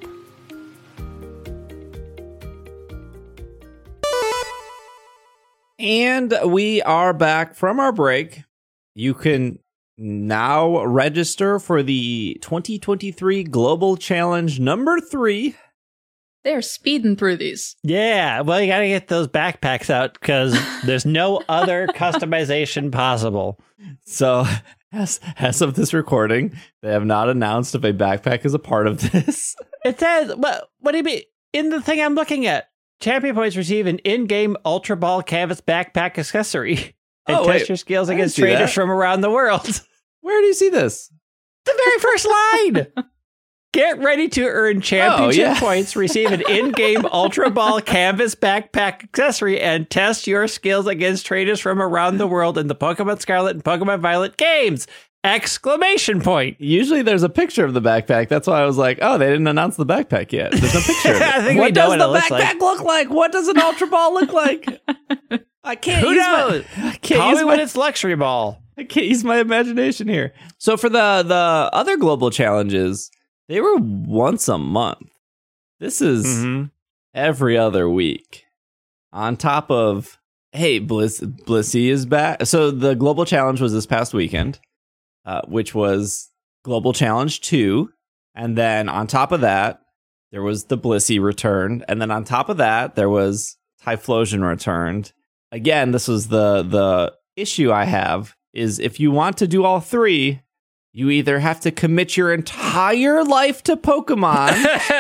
And we are back from our break. You can now register for the twenty twenty-three Global Challenge number three. They're speeding through these. Yeah, well, you got to get those backpacks out because there's no other customization possible. So, as, as of this recording, they have not announced if a backpack is a part of this. It says, what, what do you mean? In the thing I'm looking at, champion points receive an in-game Ultra Ball canvas backpack accessory and Oh, test wait. your skills I didn't against see traders that. from around the world. Where do you see this? The very first line. Get ready to earn championship Oh, yeah. points, receive an in-game Ultra Ball canvas backpack accessory, and test your skills against traders from around the world in the Pokemon Scarlet and Pokemon Violet games! Exclamation point! Usually there's a picture of the backpack. That's why I was like, oh, they didn't announce the backpack yet. There's no picture of it. I think what we know does what the it looks backpack like. look like? What does an Ultra Ball look like? I can't Who use knows? my I can't Call use me my, when it's Luxury Ball. I can't use my imagination here. So for the the other global challenges, they were once a month. This is Mm-hmm. every other week. On top of, hey, Bliss Blissey is back. So the global challenge was this past weekend, uh, which was Global Challenge two. And then on top of that, there was the Blissey returned. And then on top of that, there was Typhlosion returned. Again, this was the the issue I have, is if you want to do all three, you either have to commit your entire life to Pokemon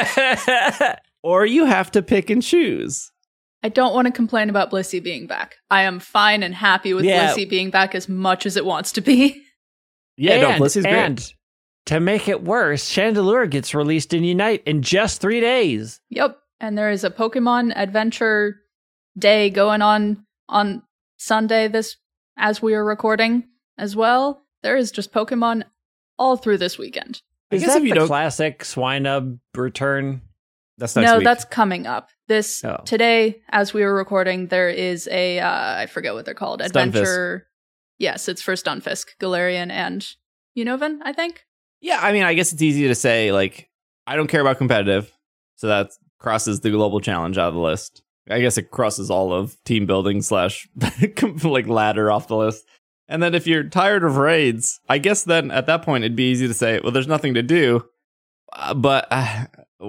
or you have to pick and choose. I don't want to complain about Blissey being back. I am fine and happy with Yeah. Blissey being back as much as it wants to be. Yeah, and, no, Blissey's great. And to make it worse, Chandelure gets released in Unite in just three days. Yep. And there is a Pokemon Adventure Day going on on Sunday this as we are recording as well. There is just Pokemon all through this weekend. I Is guess that if you the don't- classic Swinub return? That's next no, week. that's coming up. This Oh. today, as we were recording, there is a uh, I forget what they're called. Stunfisk. Adventure. Yes, it's for Stunfisk, Galarian, and Unova, I think. Yeah, I mean, I guess it's easy to say, like, I don't care about competitive, so that crosses the global challenge out of the list. I guess it crosses all of team building slash like ladder off the list. And then if you're tired of raids, I guess then at that point it'd be easy to say, well, there's nothing to do. Uh, but uh,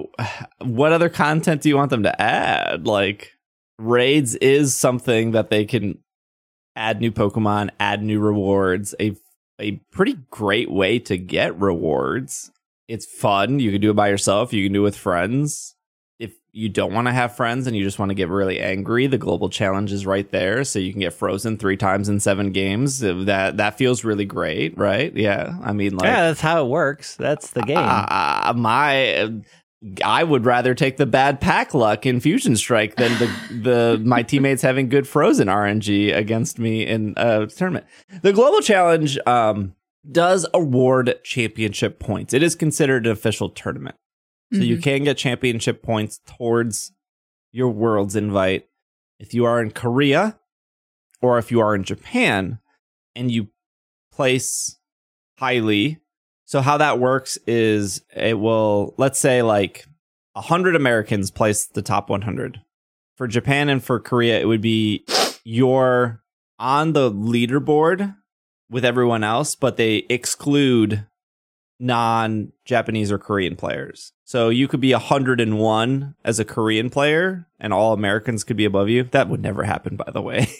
what other content do you want them to add? Like, raids is something that they can add new Pokemon, add new rewards, a a pretty great way to get rewards. It's fun. You can do it by yourself. You can do it with friends. If you don't want to have friends and you just want to get really angry, the global challenge is right there. So you can get frozen three times in seven games. That that feels really great, right? Yeah. I mean, like, Yeah, that's how it works. That's the game. uh, my, I would rather take the bad pack luck in Fusion Strike than the the my teammates having good frozen R N G against me in a tournament. The global challenge um, does award championship points. It is considered an official tournament, so you Mhm. can get championship points towards your Worlds invite if you are in Korea or if you are in Japan and you place highly. So how that works is it will, let's say like one hundred Americans place the top one hundred. For Japan and for Korea, it would be you're on the leaderboard with everyone else, but they exclude non-Japanese or Korean players. So you could be one hundred one as a Korean player and all Americans could be above you. That would never happen, by the way.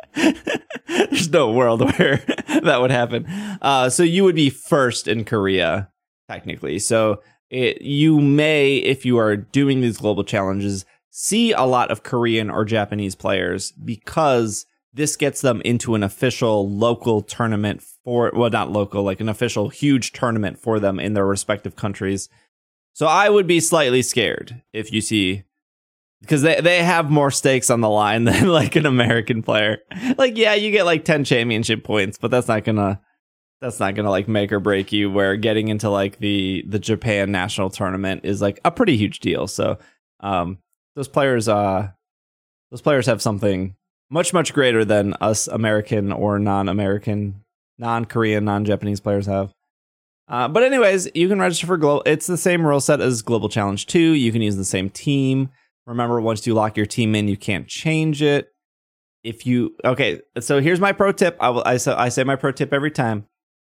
There's no world where that would happen. Uh, so you would be first in Korea, technically. So it, you may, if you are doing these global challenges, see a lot of Korean or Japanese players because this gets them into an official local tournament for, well, not local, like an official huge tournament for them in their respective countries. So I would be slightly scared if you see, because they, they have more stakes on the line than like an American player. Like, yeah, you get like ten championship points, but that's not gonna that's not gonna like make or break you, where getting into like the the Japan national tournament is like a pretty huge deal. So um those players uh those players have something much, much greater than us American or non-American, non-Korean, non-Japanese players have. Uh, but anyways, you can register for global. It's the same rule set as Global Challenge two. You can use the same team. Remember, once you lock your team in, you can't change it. If you okay, so here's my pro tip. I will. I say, I say my pro tip every time.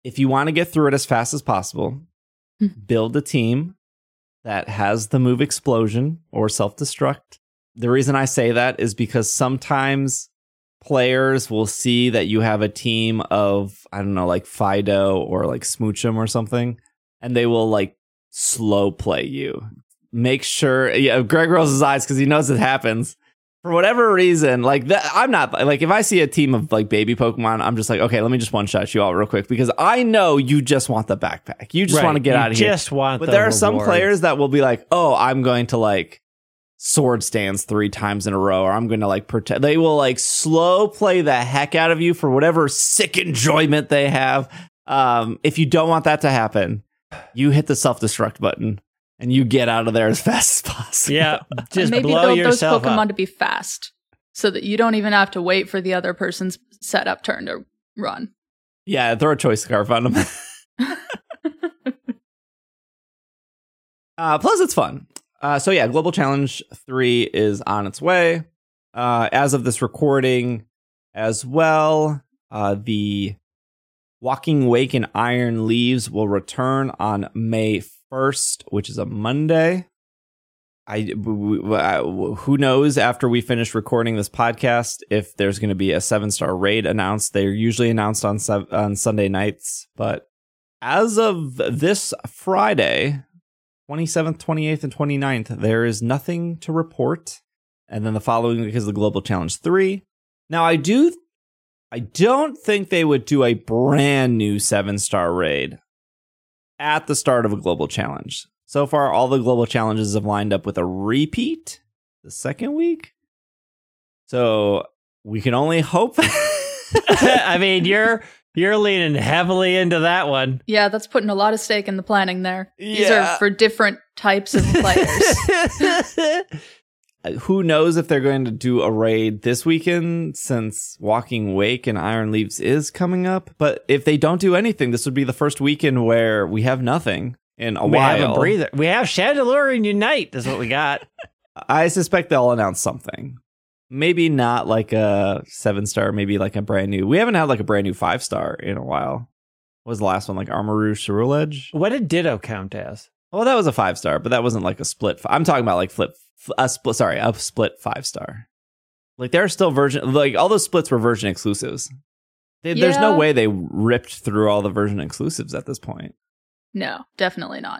if you want to get through it as fast as possible, build a team that has the move explosion or self-destruct. The reason I say that is because sometimes players will see that you have a team of, I don't know, like Fido or like Smoochum or something, and they will like slow play you. Make sure, yeah, Greg rolls his eyes because he knows it happens. For whatever reason, like that, I'm not like, if I see a team of like baby Pokemon, I'm just like, okay, let me just one shot you all real quick because I know you just want the backpack. You just Right. want to get You out of here. just want But the there are some rewards. players that will be like, oh, I'm going to like sword stands three times in a row, or I'm going to like protect. They will like slow play the heck out of you for whatever sick enjoyment they have. Um, if you don't want that to happen, you hit the self-destruct button and you get out of there as fast as possible. Yeah, just Maybe blow build those yourself Pokemon up. to be fast so that you don't even have to wait for the other person's setup turn to run. Yeah, throw a choice scarf on them. uh, plus, it's fun. Uh, so yeah, Global Challenge three is on its way. Uh, as of this recording as well, uh, the Walking Wake and Iron Leaves will return on May first, which is a Monday. I, w- w- w- who knows after we finish recording this podcast if there's going to be a seven star raid announced. They're usually announced on sev- on Sunday nights, but as of this Friday, twenty-seventh, twenty-eighth, and twenty-ninth, there is nothing to report. And then the following week is the Global Challenge three. Now, I do, I don't think they would do a brand new seven star raid at the start of a Global Challenge. So far, all the Global Challenges have lined up with a repeat the second week. So we can only hope. I mean, you're you're leaning heavily into that one. Yeah, that's putting a lot of stake in the planning there. These Yeah. are for different types of players. Who knows if they're going to do a raid this weekend since Walking Wake and Iron Leaves is coming up. But if they don't do anything, this would be the first weekend where we have nothing in a we while. have a breather. We have Chandelure and Unite is what we got. I suspect they'll announce something. Maybe not like a seven star, maybe like a brand new. We haven't had like a brand new five star in a while. What was the last one? Like Armarouge Cerule Edge? What did Ditto count as? Well, that was a five star, but that wasn't like a split. F- I'm talking about like flip, a split. Sorry, a split five star. Like there are still version, like all those splits were version exclusives. They, There's no Yeah. way they ripped through all the version exclusives at this point. No, definitely not.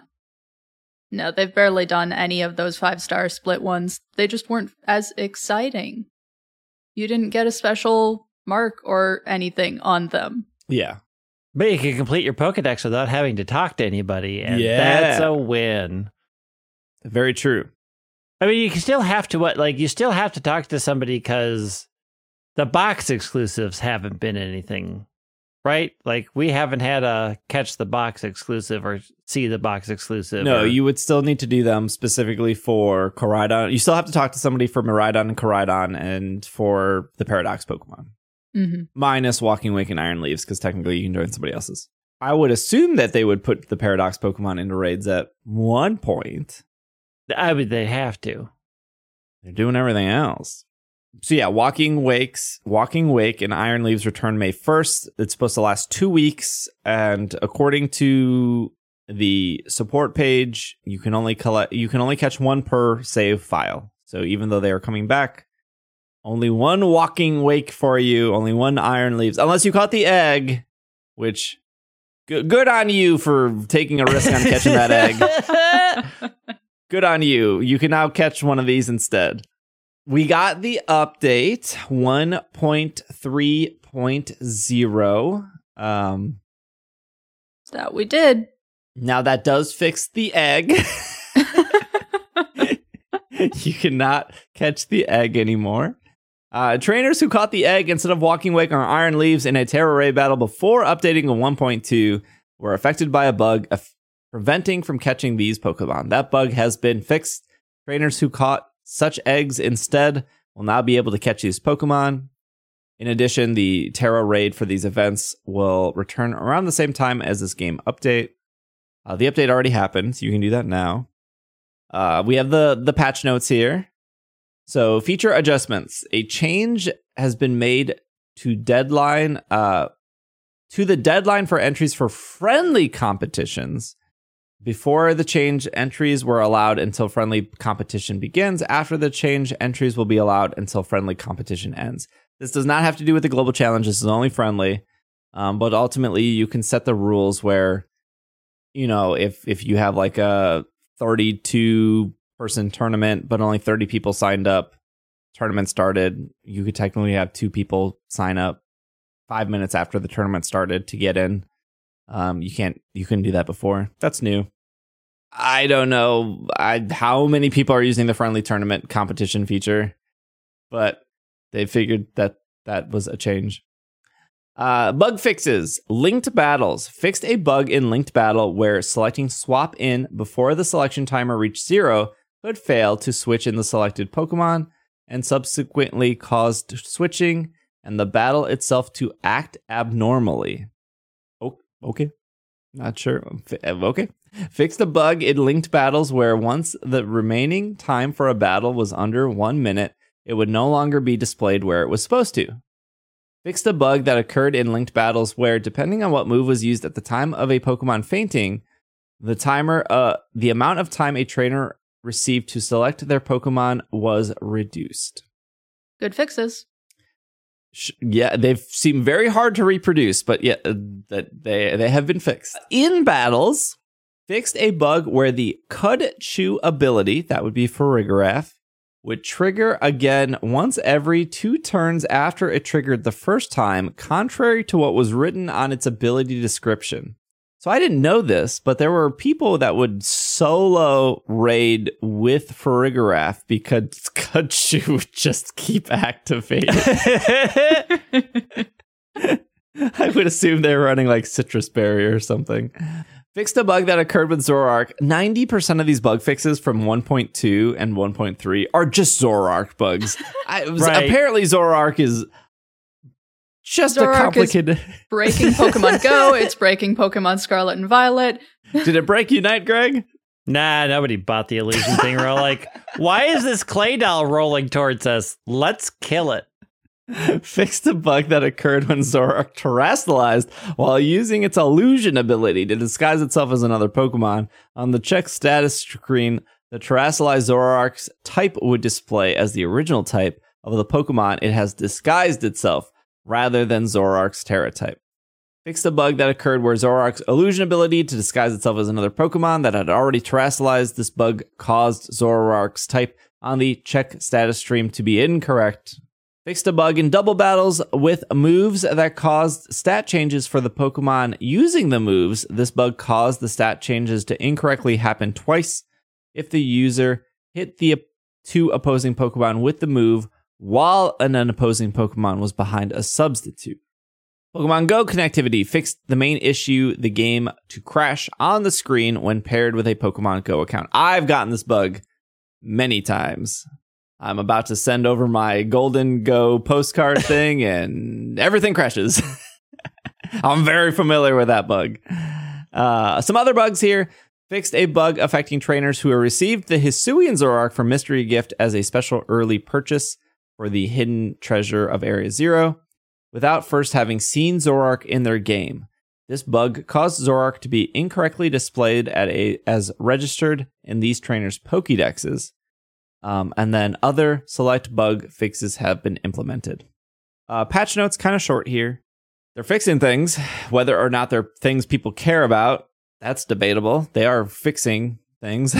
No, they've barely done any of those five-star split ones. They just weren't as exciting. You didn't get a special mark or anything on them. Yeah. But you can complete your Pokedex without having to talk to anybody, and Yeah. that's a win. Very true. I mean, you can still have to what? Like, you still have to talk to somebody because the box exclusives haven't been anything, right? Like, we haven't had a catch the box exclusive or see the box exclusive. No, or- you would still need to do them specifically for Koraidon. You still have to talk to somebody for Miraidon and Koraidon and for the Paradox Pokemon. Mm-hmm. Minus Walking Wake and Iron Leaves, because technically you can join somebody else's. I would assume that they would put the Paradox Pokemon into raids at one point. I would. They have to. They're doing everything else. So yeah, Walking Wakes, Walking Wake and Iron Leaves return May first. It's supposed to last two weeks. And according to the support page, you can only collect, you can only catch one per save file. So even though they are coming back, only one Walking Wake for you, only one Iron Leaves, unless you caught the egg, which g- good on you for taking a risk on catching that egg. Good on you. You can now catch one of these instead. We got the update one point three point oh. Um, That we did. now that does fix the egg. You cannot catch the egg anymore. Uh, trainers who caught the egg instead of Walking Wake on Iron Leaves in a Terra Ray battle before updating a one point two were affected by a bug af- preventing from catching these Pokemon. That bug has been fixed. Trainers who caught such eggs instead will now be able to catch these Pokemon. In addition, the Terra raid for these events will return around the same time as this game update. Uh, the update already happened, so you can do that now. Uh, we have the, the patch notes here. So, feature adjustments. A change has been made to deadline uh, to the deadline for entries for friendly competitions. Before the change, entries were allowed until friendly competition begins. After the change, entries will be allowed until friendly competition ends. This does not have to do with the global challenge. This is only friendly. Um, but ultimately, you can set the rules where, you know, if if you have like a thirty-two person tournament, but only thirty people signed up, tournament started, you could technically have two people sign up five minutes after the tournament started to get in. Um, you can't, you couldn't do that before. That's new. I don't know I, how many people are using the friendly tournament competition feature, but they figured that that was a change. Uh, bug fixes. Linked battles. Fixed a bug in linked battle where selecting swap in before the selection timer reached zero could fail to switch in the selected Pokemon and subsequently caused switching and the battle itself to act abnormally. Okay, not sure. Okay. Fixed a bug in linked battles where once the remaining time for a battle was under one minute, it would no longer be displayed where it was supposed to. Fixed a bug that occurred in linked battles where, depending on what move was used at the time of a Pokemon fainting, the timer, uh, the amount of time a trainer received to select their Pokemon was reduced. Good fixes. Yeah, they've seemed very hard to reproduce, but yeah, that they they have been fixed. In battles, fixed a bug where the Cud Chew ability, that would be Farigiraf, would trigger again once every two turns after it triggered the first time, contrary to what was written on its ability description. So I didn't know this, but there were people that would solo raid with Farigiraf because Cudchew would just keep activated. I would assume they were running like Citrus Berry or something. Fixed a bug that occurred with Zoroark. ninety percent of these bug fixes from one point two and one point three are just Zoroark bugs. I, right. Apparently Zoroark is just Zoroark a complicated... breaking Pokemon Go. It's breaking Pokemon Scarlet and Violet. Did it break Unite, Greg? Nah, nobody bought the illusion thing. We're all like, why is this clay doll rolling towards us? Let's kill it. Fixed a bug that occurred when Zoroark terrestrialized while using its illusion ability to disguise itself as another Pokemon. On the check status screen, the terrestrialized Zoroark's type would display as the original type of the Pokemon it has disguised itself, rather than Zoroark's Terra type. Fixed a bug that occurred where Zoroark's illusion ability to disguise itself as another Pokemon that had already terrestrialized. This bug caused Zoroark's type on the check status stream to be incorrect. Fixed a bug in double battles with moves that caused stat changes for the Pokemon using the moves. This bug caused the stat changes to incorrectly happen twice if the user hit the two opposing Pokemon with the move while an opposing Pokemon was behind a substitute. Pokemon Go connectivity fixed the main issue, the game to crash on the screen when paired with a Pokemon Go account. I've gotten this bug many times. I'm about to send over my Golden Go postcard thing and everything crashes. I'm very familiar with that bug. Uh, some other bugs here. Fixed a bug affecting trainers who received the Hisuian Zoroark from Mystery Gift as a special early purchase for the hidden treasure of Area Zero, without first having seen Zoroark in their game. This bug caused Zoroark to be incorrectly displayed at a as registered in these trainers' Pokédexes, um, and then other select bug fixes have been implemented. Uh, patch notes kind of short here. They're fixing things, whether or not they're things people care about. That's debatable. They are fixing things.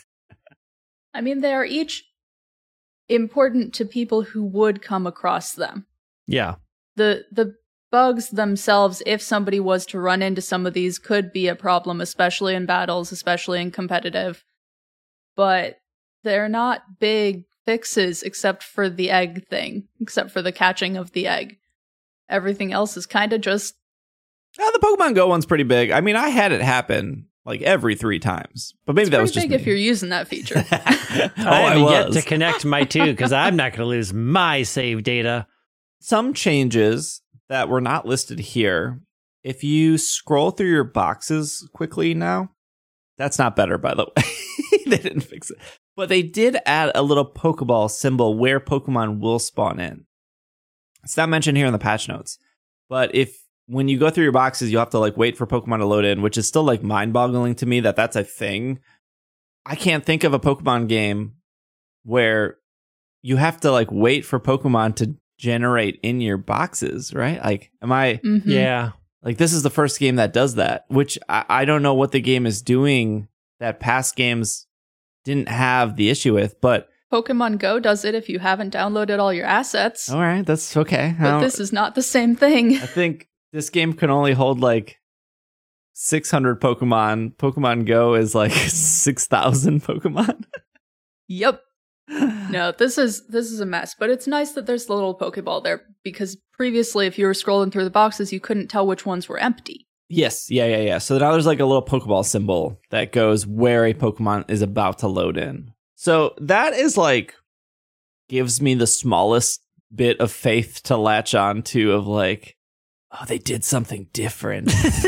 I mean, they are each important to people who would come across them. Yeah. The the bugs themselves, if somebody was to run into some of these, could be a problem, especially in battles, especially in competitive. But they're not big fixes except for the egg thing, except for the catching of the egg. Everything else is kind of just... Oh, the Pokemon Go one's pretty big. I mean, I had it happen like every three times, but maybe it's that was just big me. If you're using that feature. oh, I I haven't was. yet to connect my two because I'm not going to lose my save data. Some changes that were not listed here. If you scroll through your boxes quickly now, that's not better, by the way. They didn't fix it. But they did add a little Pokeball symbol where Pokemon will spawn in. It's not mentioned here in the patch notes. But if when you go through your boxes, you have to like wait for Pokemon to load in, which is still like mind-boggling to me that that's a thing. I can't think of a Pokemon game where you have to like wait for Pokemon to generate in your boxes, right? Like, am I? Mhm. Yeah. Like, this is the first game that does that, which I, I don't know what the game is doing that past games didn't have the issue with, but Pokemon Go does it if you haven't downloaded all your assets. all right, that's okay. I But don't- this is not the same thing. I think this game can only hold like six hundred Pokemon. Pokemon Go is like six thousand Pokemon. Yep. No, this is this is a mess, but it's nice that there's the little Pokeball there because previously if you were scrolling through the boxes, you couldn't tell which ones were empty. Yes, yeah, yeah, yeah. So now there's like a little Pokeball symbol that goes where a Pokemon is about to load in. So that is like gives me the smallest bit of faith to latch on to of like, oh, they did something different.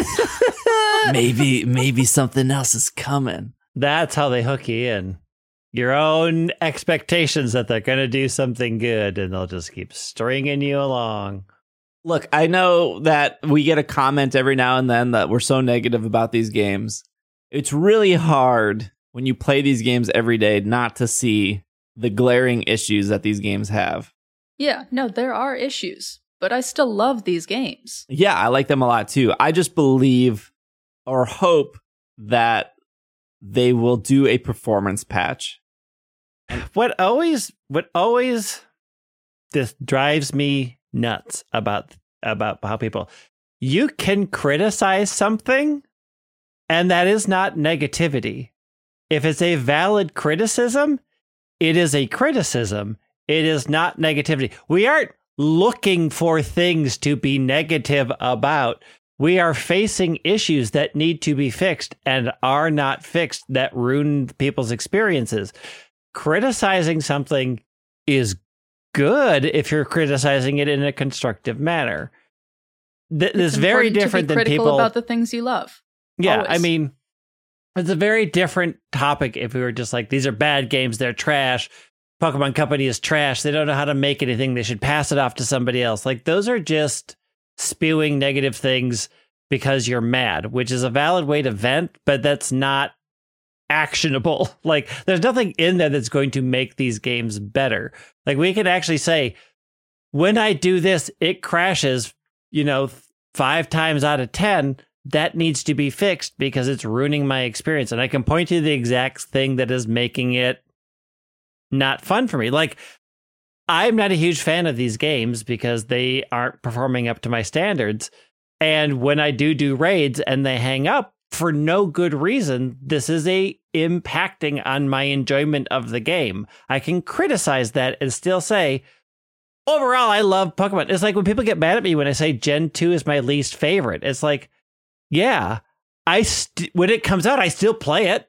maybe maybe something else is coming. That's how they hook you in. Your own expectations that they're going to do something good, and they'll just keep stringing you along. Look, I know that we get a comment every now and then that we're so negative about these games. It's really hard when you play these games every day not to see the glaring issues that these games have. Yeah, no, there are issues, but I still love these games. Yeah, I like them a lot too. I just believe or hope that they will do a performance patch. What always, what always, this drives me nuts about about how people, you can criticize something, and that is not negativity. If it's a valid criticism, it is a criticism. It is not negativity. We aren't looking for things to be negative about. We are facing issues that need to be fixed and are not fixed that ruin people's experiences. Criticizing something is good if you're criticizing it in a constructive manner. Th- It's it's very important to be different than critical people about the things you love. Yeah, Always. I mean, it's a very different topic if we were just like, these are bad games, they're trash. Pokemon Company is trash. They don't know how to make anything. They should pass it off to somebody else. Like, those are just spewing negative things because you're mad, which is a valid way to vent, but that's not actionable. Like, there's nothing in there that's going to make these games better. Like, we can actually say, when I do this, it crashes, you know, five times out of ten. That needs to be fixed because it's ruining my experience. And I can point to the exact thing that is making it not fun for me. Like, I'm not a huge fan of these games because they aren't performing up to my standards. And when I do do raids and they hang up for no good reason, this is a impacting on my enjoyment of the game. I can criticize that and still say, overall, I love Pokemon. It's like when people get mad at me when I say Gen two is my least favorite. It's like, yeah, I st- when it comes out, I still play it.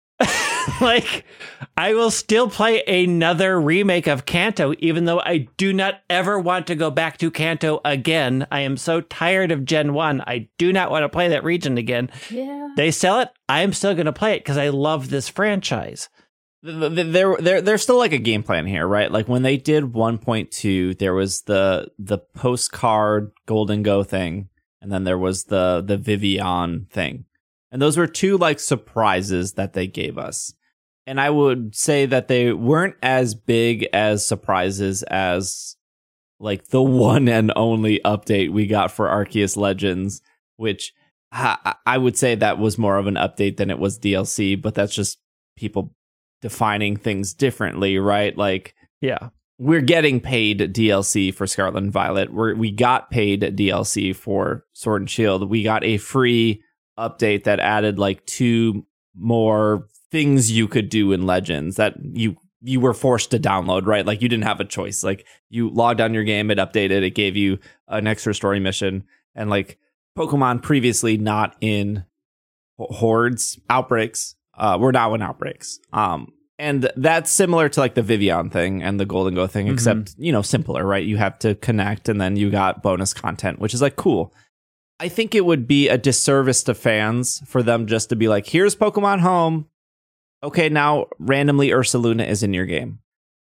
Like, I will still play another remake of Kanto, even though I do not ever want to go back to Kanto again. I am so tired of Gen one. I do not want to play that region again. Yeah. They sell it. I am still going to play it because I love this franchise. There, there, there's still like a game plan here, right? Like when they did one point two, there was the the postcard Golden Go thing, and then there was the the Vivian thing, and those were two like surprises that they gave us. And I would say that they weren't as big as surprises as like the one and only update we got for Arceus Legends, which ha- I would say that was more of an update than it was D L C, but that's just people defining things differently, right? Like, Yeah. we're getting paid D L C for Scarlet and Violet. We're, we got paid D L C for Sword and Shield. We got a free update that added like two more things you could do in Legends that you you were forced to download, right? Like, you didn't have a choice. Like, you logged on your game, it updated, it gave you an extra story mission. And like Pokemon previously not in Hordes, Outbreaks, uh, we're now in Outbreaks. Um, and that's similar to like the Vivian thing and the Golden Go thing, Mhm. except, you know, simpler, right? You have to connect and then you got bonus content, which is like cool. I think it would be a disservice to fans for them just to be like, here's Pokemon Home. Okay, now randomly Ursaluna is in your game.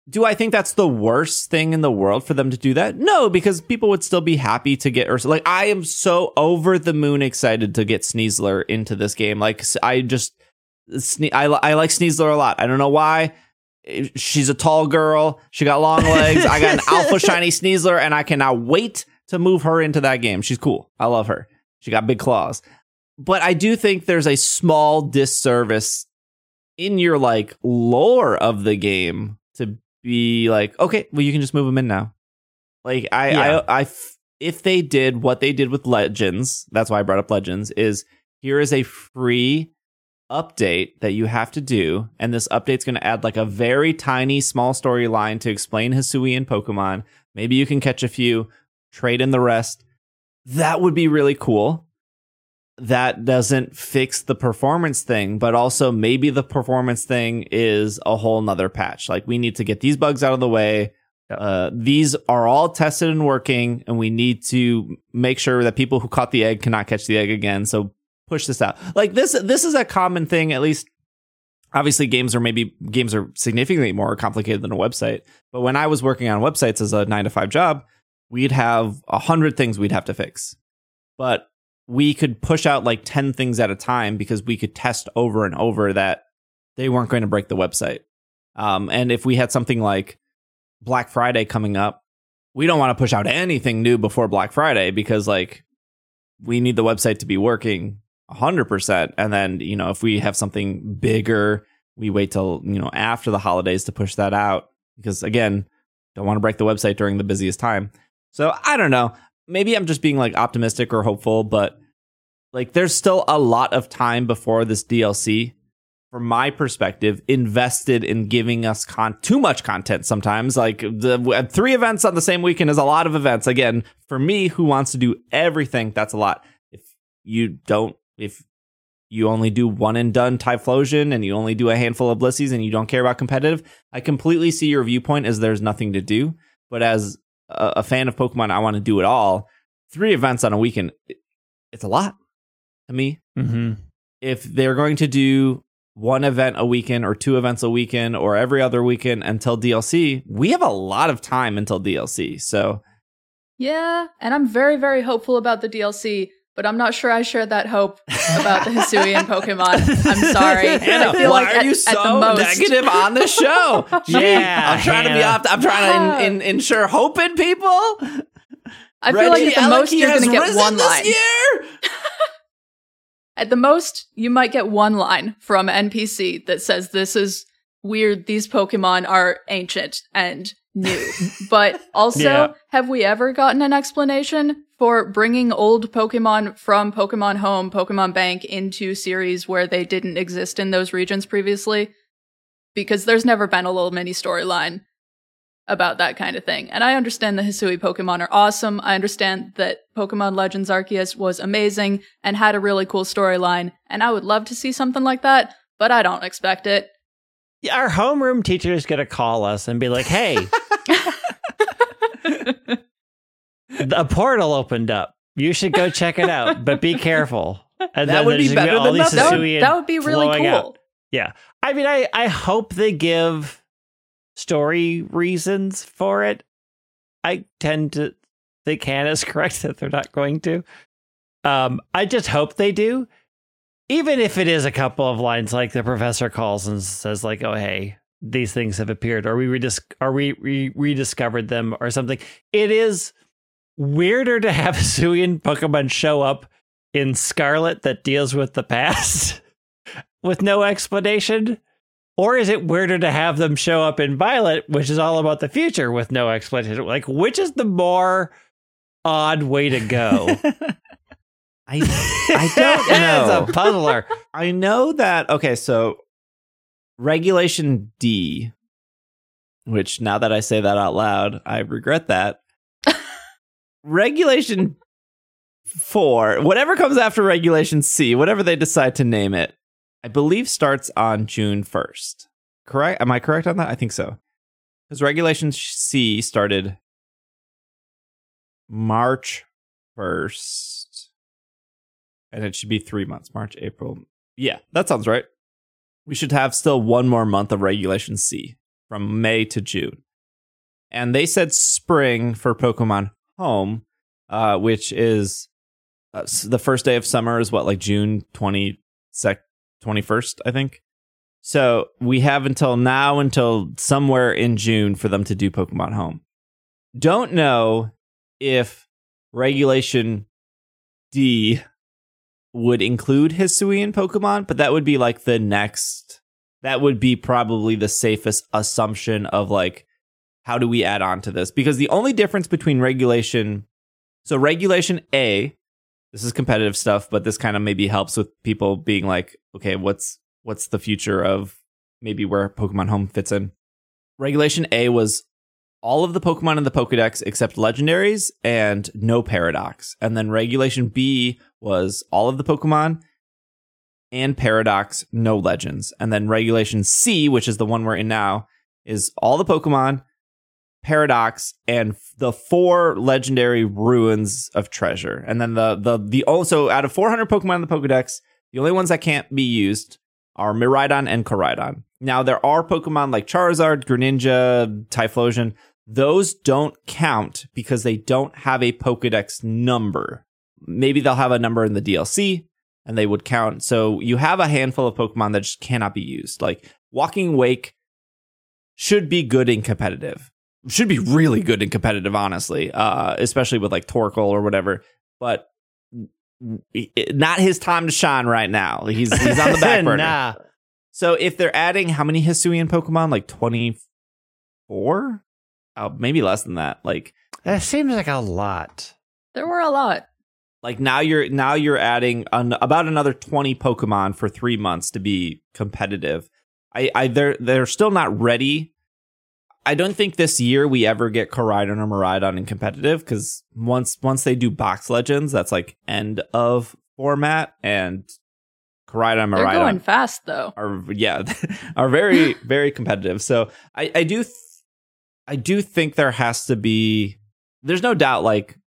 Do I think that's the worst thing in the world for them to do that? No, because people would still be happy to get Ursula. Like, I am so over the moon excited to get Sneasler into this game. Like, I just, I, I like Sneasler a lot. I don't know why. She's a tall girl. She got long legs. I got an alpha shiny Sneasler, and I cannot wait to move her into that game. She's cool. I love her. She got big claws. But I do think there's a small disservice in your, like, lore of the game to be like, okay, well, you can just move them in now. Like, I, Yeah. I, I, if they did what they did with Legends, that's why I brought up Legends, is here is a free update that you have to do, and this update's going to add like a very tiny small storyline to explain Hisuian Pokemon. Maybe you can catch a few, trade in the rest. That would be really cool. That doesn't fix the performance thing, but also maybe the performance thing is a whole nother patch. Like, we need to get these bugs out of the way. Yep. Uh, these are all tested and working, and we need to make sure that people who caught the egg cannot catch the egg again. So push this out. Like, this, this is a common thing. At least, obviously, games are maybe games are significantly more complicated than a website. But when I was working on websites as a nine to five job, we'd have a hundred things we'd have to fix. But we could push out like ten things at a time because we could test over and over that they weren't going to break the website. Um, and if we had something like Black Friday coming up, we don't want to push out anything new before Black Friday because, like, we need the website to be working one hundred percent. And then, you know, if we have something bigger, we wait till, you know, after the holidays to push that out because, again, don't want to break the website during the busiest time. So I don't know. Maybe I'm just being like optimistic or hopeful, but like there's still a lot of time before this D L C, from my perspective, invested in giving us con- too much content sometimes. Like the three events on the same weekend is a lot of events. Again, for me, who wants to do everything, that's a lot. If you don't, if you only do one and done Typhlosion and you only do a handful of Blissies and you don't care about competitive, I completely see your viewpoint as there's nothing to do. But as a, a fan of Pokemon, I want to do it all. Three events on a weekend, it, it's a lot to me. Mm-hmm. If they're going to do one event a weekend or two events a weekend or every other weekend until D L C, we have a lot of time until D L C. So yeah, and I'm very, very hopeful about the D L C, but I'm not sure I share that hope about the Hisuian Pokemon. I'm sorry. Hannah, I feel why like are at, you at the so most, negative on the show? Yeah, I'm trying Hannah. to be opt- I'm trying to in, in, ensure hope in people. I feel like Reggie at the most Ellicky you're going has to get risen one this line. year. At the most, you might get one line from N P C that says this is weird, these Pokemon are ancient and new. But also, Yeah. have we ever gotten an explanation for bringing old Pokemon from Pokemon Home, Pokemon Bank into series where they didn't exist in those regions previously? Because there's never been a little mini storyline about that kind of thing. And I understand the Hisui Pokemon are awesome. I understand that Pokemon Legends Arceus was amazing and had a really cool storyline, and I would love to see something like that, but I don't expect it. Our homeroom teacher is going to call us and be like, hey, a portal opened up. You should go check it out, but be careful. And That then would be there's gonna better all than these nothing. That would, Hisuian that would be really flowing cool. out. Yeah. I mean, I, I hope they give story reasons for it. I tend to think Hannah's correct that they're not going to. Um, I just hope they do. Even if it is a couple of lines like the professor calls and says like, oh, hey, these things have appeared, or we redis- or we re- rediscovered them or something. It is weirder to have Hisuian Pokemon show up in Scarlet that deals with the past with no explanation. Or is it weirder to have them show up in Violet, which is all about the future with no explanation? Like, which is the more odd way to go? I I don't know. It's a puzzler. I know that. Okay, so Regulation D, which now that I say that out loud, I regret that. Regulation four, whatever comes after Regulation C, whatever they decide to name it, I believe starts on June first. Correct? Am I correct on that? I think so. Because Regulation C started March first. And it should be three months. March, April. Yeah, that sounds right. We should have still one more month of Regulation C. from May to June. And they said spring for Pokemon Home, uh, which is uh, the first day of summer is what, like June twenty-first, I think. So we have until now, until somewhere in June for them to do Pokemon Home. Don't know if Regulation D would include Hisuian Pokemon, but that would be like the next, that would be probably the safest assumption of like, how do we add on to this? Because the only difference between regulation, so regulation A, this is competitive stuff, but this kind of maybe helps with people being like, okay, what's what's the future of maybe where Pokemon Home fits in? Regulation A was all of the Pokemon in the Pokedex except legendaries and no Paradox. And then regulation B was all of the Pokemon and Paradox, no legends. And then regulation C, which is the one we're in now, is all the Pokemon, Paradox, and the four legendary ruins of treasure. And then the the the also out of four hundred Pokemon in the Pokedex, the only ones that can't be used are Miraidon and Koraidon. Now there are Pokemon like Charizard, Greninja, Typhlosion. Those don't count because they don't have a Pokedex number. Maybe they'll have a number in the D L C and they would count. So you have a handful of Pokemon that just cannot be used. Like Walking Wake should be good in competitive. Should be really good in competitive, honestly, uh, especially with like Torkoal or whatever. But it, not his time to shine right now. He's he's on the back burner. Nah. So if they're adding how many Hisuian Pokemon, like twenty-four, oh, maybe less than that. Like that seems like a lot. There were a lot. Like now you're now you're adding an, about another twenty Pokemon for three months to be competitive. I, I they're they're still not ready. I don't think this year we ever get Koraidon or Miraidon in competitive because once once they do box legends, that's like end of format, and Koraidon and Miraidon They're going fast though. Are yeah are very very competitive. So I I do th- I do think there has to be. There's no doubt like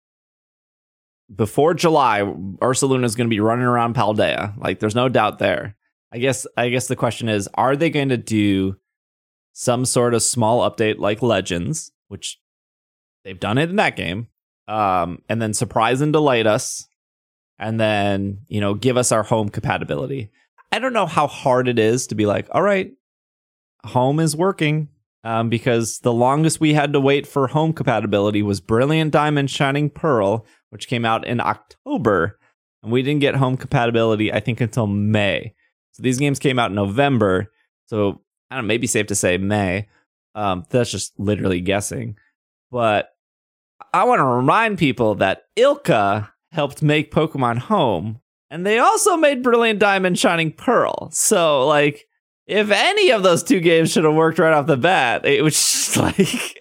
before July, Ursaluna is going to be running around Paldea. Like there's no doubt there. I guess I guess the question is, are they going to do some sort of small update like Legends, which they've done it in that game, um, and then surprise and delight us, and then, you know, give us our home compatibility. I don't know how hard it is to be like, all right, home is working, um, because the longest we had to wait for home compatibility was Brilliant Diamond Shining Pearl, which came out in October, and we didn't get home compatibility, I think, until May. So these games came out in November, so I don't know, maybe safe to say May. Um, that's just literally guessing. But I want to remind people that Ilka helped make Pokemon Home, and they also made Brilliant Diamond Shining Pearl. So, like, if any of those two games should have worked right off the bat, it was just like...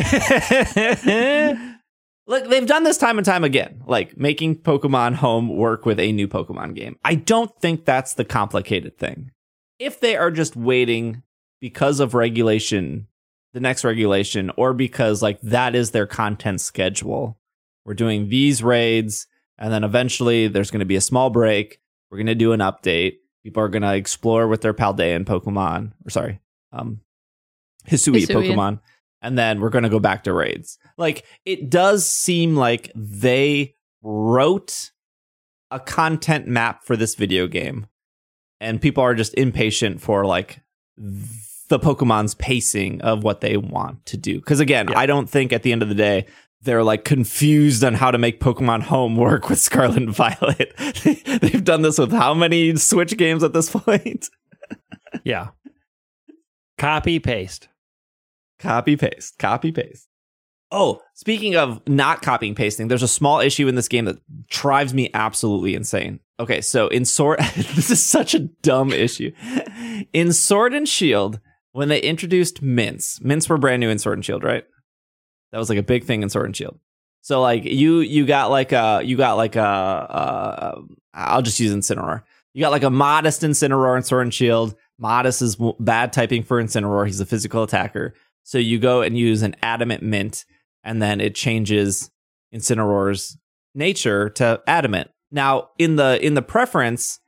Look, they've done this time and time again, like making Pokemon Home work with a new Pokemon game. I don't think that's the complicated thing. If they are just waiting because of regulation, the next regulation, or because like that is their content schedule. We're doing these raids, and then eventually there's going to be a small break. We're going to do an update. People are going to explore with their Paldean Pokemon, or sorry, um, Hisuian Pokemon, and then we're going to go back to raids. Like, it does seem like they wrote a content map for this video game, and people are just impatient for like the Pokemon's pacing of what they want to do. Because again, yeah. I don't think at the end of the day, they're like confused on how to make Pokemon Home work with Scarlet and Violet. They've done this with how many Switch games at this point? Yeah. Copy, paste. Copy, paste. Copy, paste. Oh, speaking of not copying, pasting, there's a small issue in this game that drives me absolutely insane. Okay, so in Sword... this is such a dumb issue. In Sword and Shield, when they introduced mints, mints were brand new in Sword and Shield, right? That was like a big thing in Sword and Shield. So like you you got like a you got like a uh, I'll just use Incineroar. You got like a modest Incineroar in Sword and Shield. Modest is bad typing for Incineroar. He's a physical attacker. So you go and use an Adamant Mint, and then it changes Incineroar's nature to Adamant. Now in the in the preference,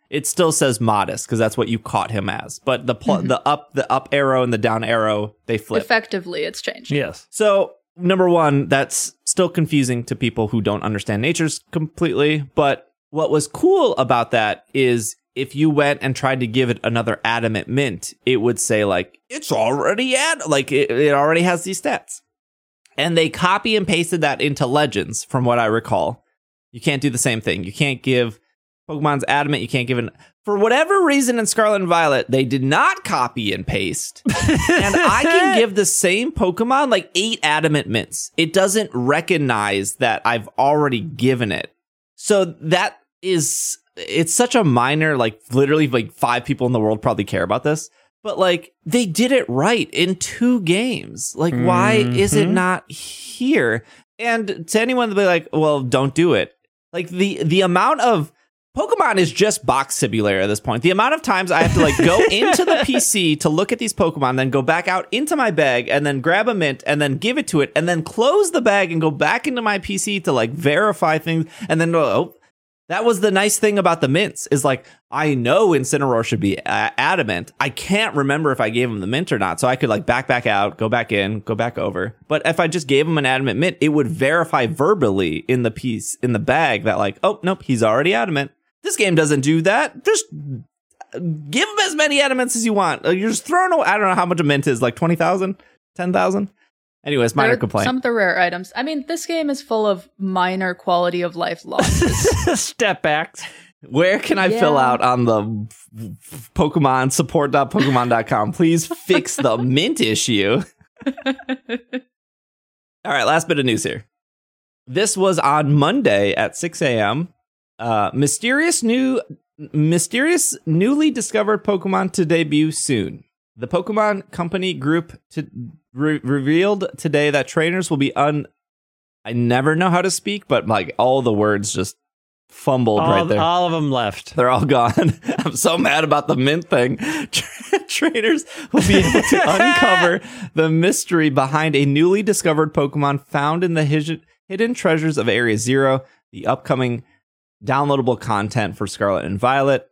It still says modest because that's what you caught him as. But the pl- Mhm. the up the up arrow and the down arrow, they flip. Effectively, it's changed. Yes. So, number one, that's still confusing to people who don't understand natures completely. But what was cool about that is if you went and tried to give it another adamant mint, it would say, like, it's already ad, like, it, it already has these stats. And they copy and pasted that into Legends, from what I recall. You can't do the same thing. You can't give Pokemon's adamant. You can't give it. For whatever reason in Scarlet and Violet, they did not copy and paste. And I can give the same Pokemon like eight adamant mints. It doesn't recognize that I've already given it. So that is, it's such a minor, like literally like five people in the world probably care about this. But like they did it right in two games. Like, mm-hmm. why is it not here? And to anyone to be like, well, don't do it. Like the the amount of Pokemon is just Box Simulator at this point. The amount of times I have to like go into the P C to look at these Pokemon, then go back out into my bag and then grab a mint and then give it to it and then close the bag and go back into my P C to like verify things. And then, oh, that was the nice thing about the mints is like, I know Incineroar should be a- adamant. I can't remember if I gave him the mint or not. So I could like back, back out, go back in, go back over. But if I just gave him an adamant mint, it would verify verbally in the piece, in the bag that like, oh, nope, he's already adamant. This game doesn't do that. Just give him as many adamants as you want. You're just throwing away, I don't know how much a mint is, like twenty thousand, ten thousand? Anyways, minor There are complaint. Some of the rare items. I mean, this game is full of minor quality of life losses. Step back. Where can I Yeah. fill out on the Pokemon support dot pokemon dot com? Please fix the mint issue. All right, last bit of news here. This was on Monday at six a.m. Uh, mysterious new, mysterious newly discovered Pokemon to debut soon. The Pokemon Company Group to, re- revealed today that trainers will be un. I never know how to speak, but like all the words just fumbled all, right there. All of them left. They're all gone. I'm so mad about the mint thing. Trainers will be able to uncover the mystery behind a newly discovered Pokemon found in the hidden, hidden treasures of Area Zero, the upcoming downloadable content for Scarlet and Violet.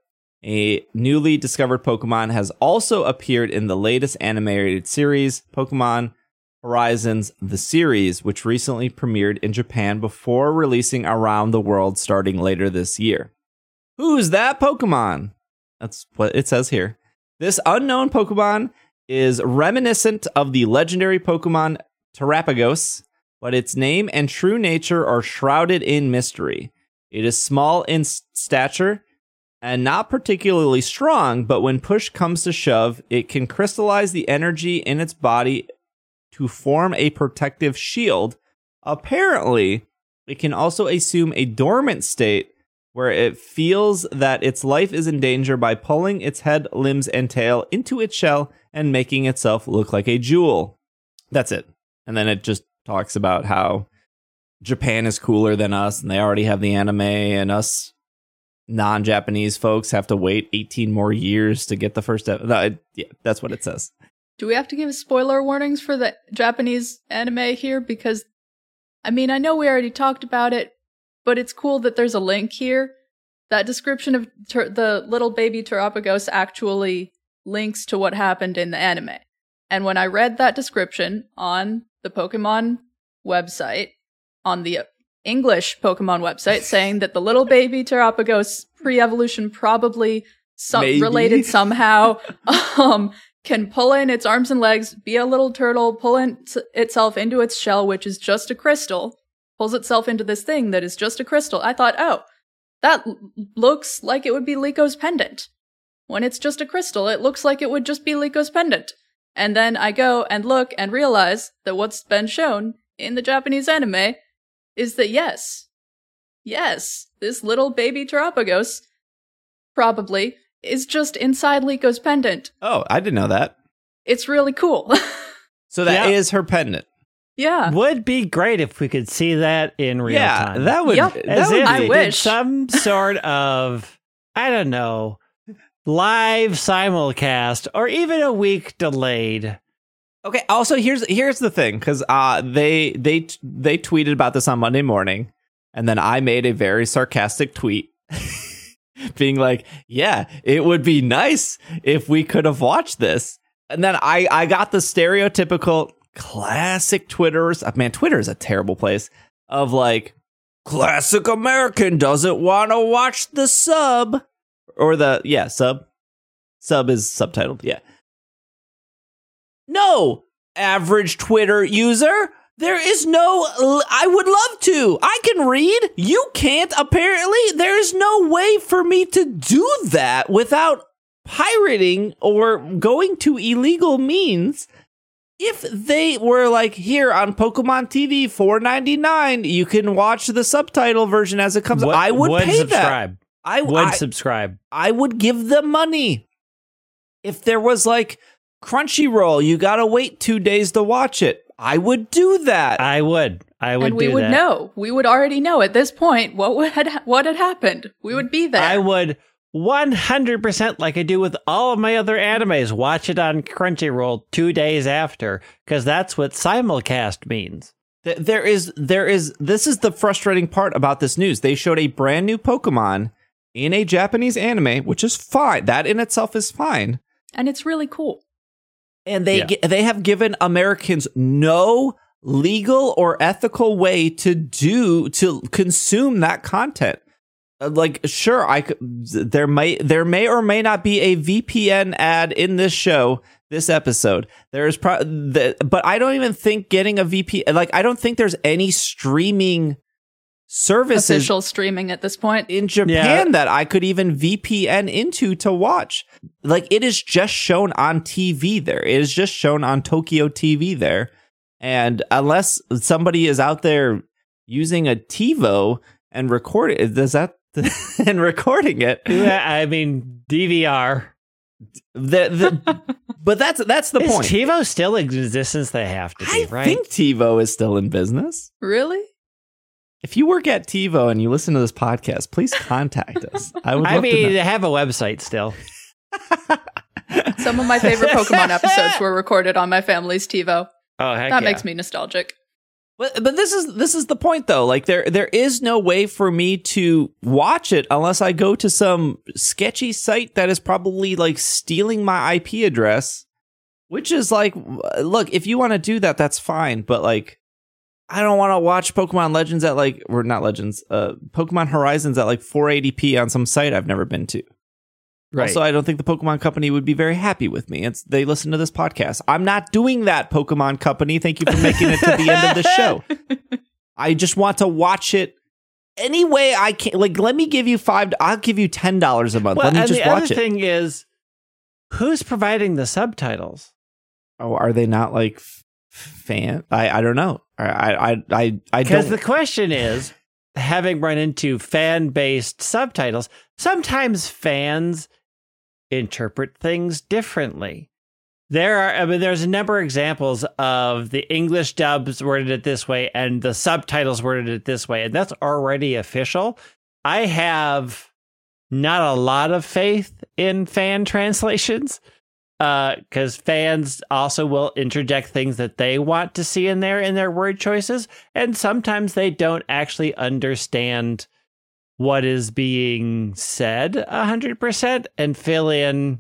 A newly discovered Pokemon has also appeared in the latest animated series, Pokemon Horizons The Series, which recently premiered in Japan before releasing around the world starting later this year. Who's that Pokemon? That's what it says here. This unknown Pokemon is reminiscent of the legendary Pokemon Terapagos, but its name and true nature are shrouded in mystery. It is small in stature and not particularly strong, but when push comes to shove, it can crystallize the energy in its body to form a protective shield. Apparently, it can also assume a dormant state where it feels that its life is in danger by pulling its head, limbs, and tail into its shell and making itself look like a jewel. That's it. And then it just talks about how Japan is cooler than us, and they already have the anime, and us non-Japanese folks have to wait eighteen more years to get the first ep- no, it, yeah, that's what it says. Do we have to give spoiler warnings for the Japanese anime here? Because, I mean, I know we already talked about it, but it's cool that there's a link here. That description of ter- the little baby Terapagos actually links to what happened in the anime. And when I read that description on the Pokemon website, on the English Pokemon website, saying that the little baby Terapagos pre-evolution probably some- related somehow, um, can pull in its arms and legs, be a little turtle, pull in t- itself into its shell, which is just a crystal, pulls itself into this thing that is just a crystal. I thought, oh, that l- looks like it would be Lico's pendant. When it's just a crystal, it looks like it would just be Lico's pendant. And then I go and look and realize that what's been shown in the Japanese anime is that yes, yes, this little baby Terapagos probably is just inside Lico's pendant. Oh, I didn't know that. It's really cool. So that Yeah. is her pendant. Yeah. Would be great if we could see that in real yeah, time. that would. Yep. That As would if I they be- did wish. some sort of, I don't know, live simulcast or even a week delayed. Okay. Also, here's here's the thing, because uh, they they t- they tweeted about this on Monday morning, and then I made a very sarcastic tweet being like, yeah, it would be nice if we could have watched this. And then I, I got the stereotypical classic Twitters. Man, Twitter is a terrible place of like, classic American doesn't want to watch the sub or the, yeah, sub. Sub is subtitled. Yeah. No, average Twitter user. There is no, I would love to. I can read. You can't, apparently. There's no way for me to do that without pirating or going to illegal means. If they were like, here on Pokemon T V, four ninety-nine, you can watch the subtitle version as it comes. Would, I would, would pay subscribe. that. I would I, subscribe. I would give them money. If there was like Crunchyroll, you gotta wait two days to watch it. I would do that. I would. I would. And we do would that. know. We would already know at this point what would had what had happened. We would be there. I would one hundred percent, like I do with all of my other animes, watch it on Crunchyroll two days after, because that's what simulcast means. There is, there is. This is the frustrating part about this news. They showed a brand new Pokemon in a Japanese anime, which is fine. That in itself is fine. And it's really cool. And they Yeah. they have given Americans no legal or ethical way to do to consume that content. Uh, Like, sure, I could, there may there may or may not be a V P N ad in this show, this episode. There is, pro- the, but I don't even think getting a V P N, like, I don't think there's any streaming services Official streaming at this point. in Japan Yeah. that I could even V P N into to watch. Like, it is just shown on T V there. It is just shown on Tokyo T V there. And unless somebody is out there using a TiVo and record it, does that and recording it? Yeah, I mean, D V R. The, the, but that's that's the Is point. TiVo still in existence? They have to be, I right? think TiVo is still in business. Really? If you work at TiVo and you listen to this podcast, please contact us. I would. I love mean, to know. they have a website still. Some of my favorite Pokemon episodes were recorded on my family's TiVo. Oh, heck That yeah. makes me nostalgic. But but this is this is the point though. Like there there is no way for me to watch it unless I go to some sketchy site that is probably like stealing my I P address, which is like, look, if you want to do that, that's fine. But like, I don't want to watch Pokemon Legends at like, or not Legends, uh, Pokemon Horizons at like four eighty p on some site I've never been to. Right. Also, I don't think the Pokemon Company would be very happy with me. It's they listen to this podcast. I'm not doing that, Pokemon Company. Thank you for making it to the end of the show. I just want to watch it any way I can. Like, let me give you five. I'll give you ten dollars a month. well, let me and just the watch other it. thing is, who's providing the subtitles? Oh, are they not like f- fan? I I don't know. I I I I, I Because don't. the question is, having run into fan-based subtitles, sometimes fans interpret things differently. There are, I mean, there's a number of examples of the English dubs worded it this way and the subtitles worded it this way, and that's already official. I have not a lot of faith in fan translations, because uh, fans also will interject things that they want to see in there in their word choices, and sometimes they don't actually understand what is being said one hundred percent and fill in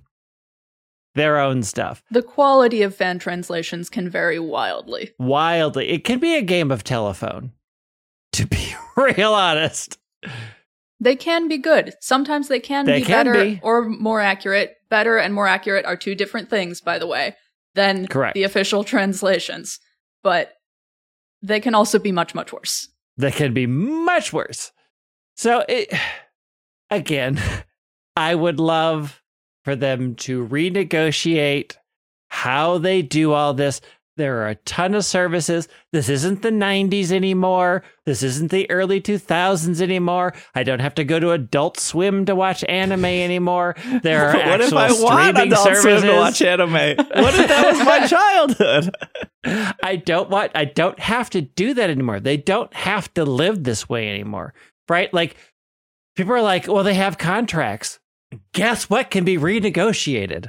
their own stuff. The quality of fan translations can vary wildly. Wildly. It can be a game of telephone, to be real honest. They can be good. Sometimes they can They be can better be. or more accurate. Better and more accurate are two different things, by the way, than Correct. the official translations. But they can also be much, much worse. That can be much worse. So, it, again, I would love for them to renegotiate how they do all this. There are a ton of services. This isn't the nineties anymore. This isn't the early two thousands anymore. I don't have to go to Adult Swim to watch anime anymore. There are what if actual I want streaming Adult services. Swim to watch anime? What if that was my childhood? I don't want. I don't have to do that anymore. They don't have to live this way anymore, right? Like, people are like, well, they have contracts. Guess what can be renegotiated?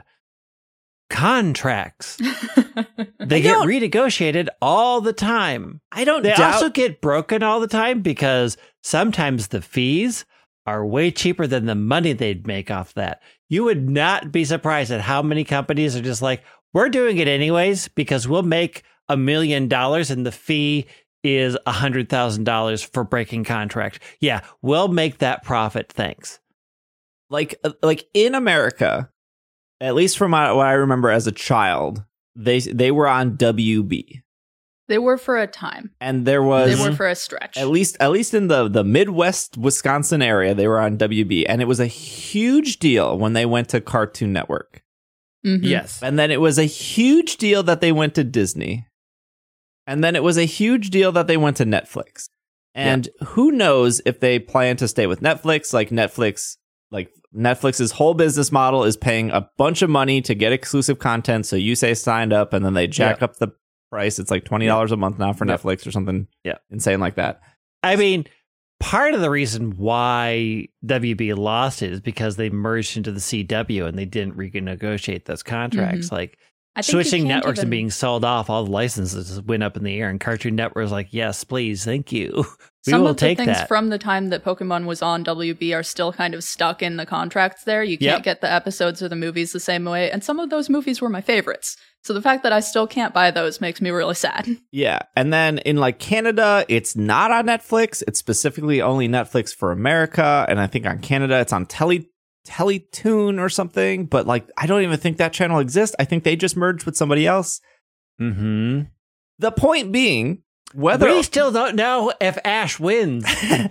Contracts. They get don't- renegotiated all the time. I don't They doubt. also get broken all the time because sometimes the fees are way cheaper than the money they'd make off that. You would not be surprised at how many companies are just like, we're doing it anyways because we'll make a million dollars and the fee is a hundred thousand dollars for breaking contract. Yeah, we'll make that profit. Thanks. Like, like in America, at least from what I remember as a child, they they were on W B. They were for a time. And there was They were for a stretch. At least at least in the, the Midwest Wisconsin area, they were on W B. And it was a huge deal when they went to Cartoon Network. Mm-hmm. Yes. And then it was a huge deal that they went to Disney. And then it was a huge deal that they went to Netflix. And yeah. who knows if they plan to stay with Netflix, like Netflix, like Netflix's whole business model is paying a bunch of money to get exclusive content. So you say signed up and then they jack yeah. up the price. It's like twenty dollars yeah. a month now for yeah. Netflix or something yeah. insane like that. I mean, part of the reason why W B lost it is because they merged into the C W and they didn't renegotiate those contracts. Mm-hmm. Like switching networks even... and being sold off, all the licenses went up in the air and Cartoon Network was like, yes, please, thank you. We Some will of the take things that. From the time that Pokemon was on W B are still kind of stuck in the contracts there. You can't yep. get the episodes or the movies the same way. And some of those movies were my favorites. So the fact that I still can't buy those makes me really sad. Yeah. And then in like Canada, it's not on Netflix. It's specifically only Netflix for America. And I think on Canada, it's on Tele Teletoon or something. But like, I don't even think that channel exists. I think they just merged with somebody else. Mm-hmm. The point being, whether we still don't know if Ash wins.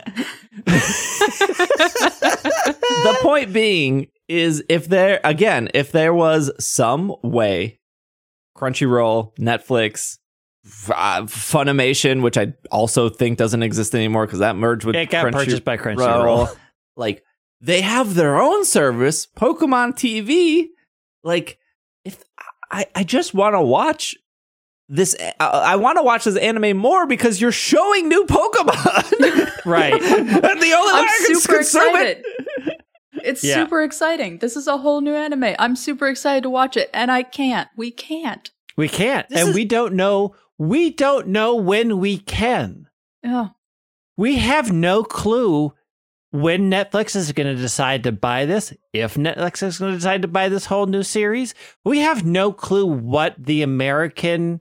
The point being is if there, again, if there was some way Crunchyroll, Netflix, uh, Funimation, which I also think doesn't exist anymore because that merged with it got Crunchy- purchased by Crunchyroll. Like they have their own service, Pokemon T V. Like if I, I just want to watch this, uh, I want to watch this anime more because you're showing new Pokemon, right? And the only way I can super consume excited. it. It's yeah. super exciting. This is a whole new anime. I'm super excited to watch it, and I can't. We can't. We can't, This and is- we don't know. We don't know when we can. Yeah. We have no clue when Netflix is going to decide to buy this. If Netflix is going to decide to buy this whole new series, we have no clue what the American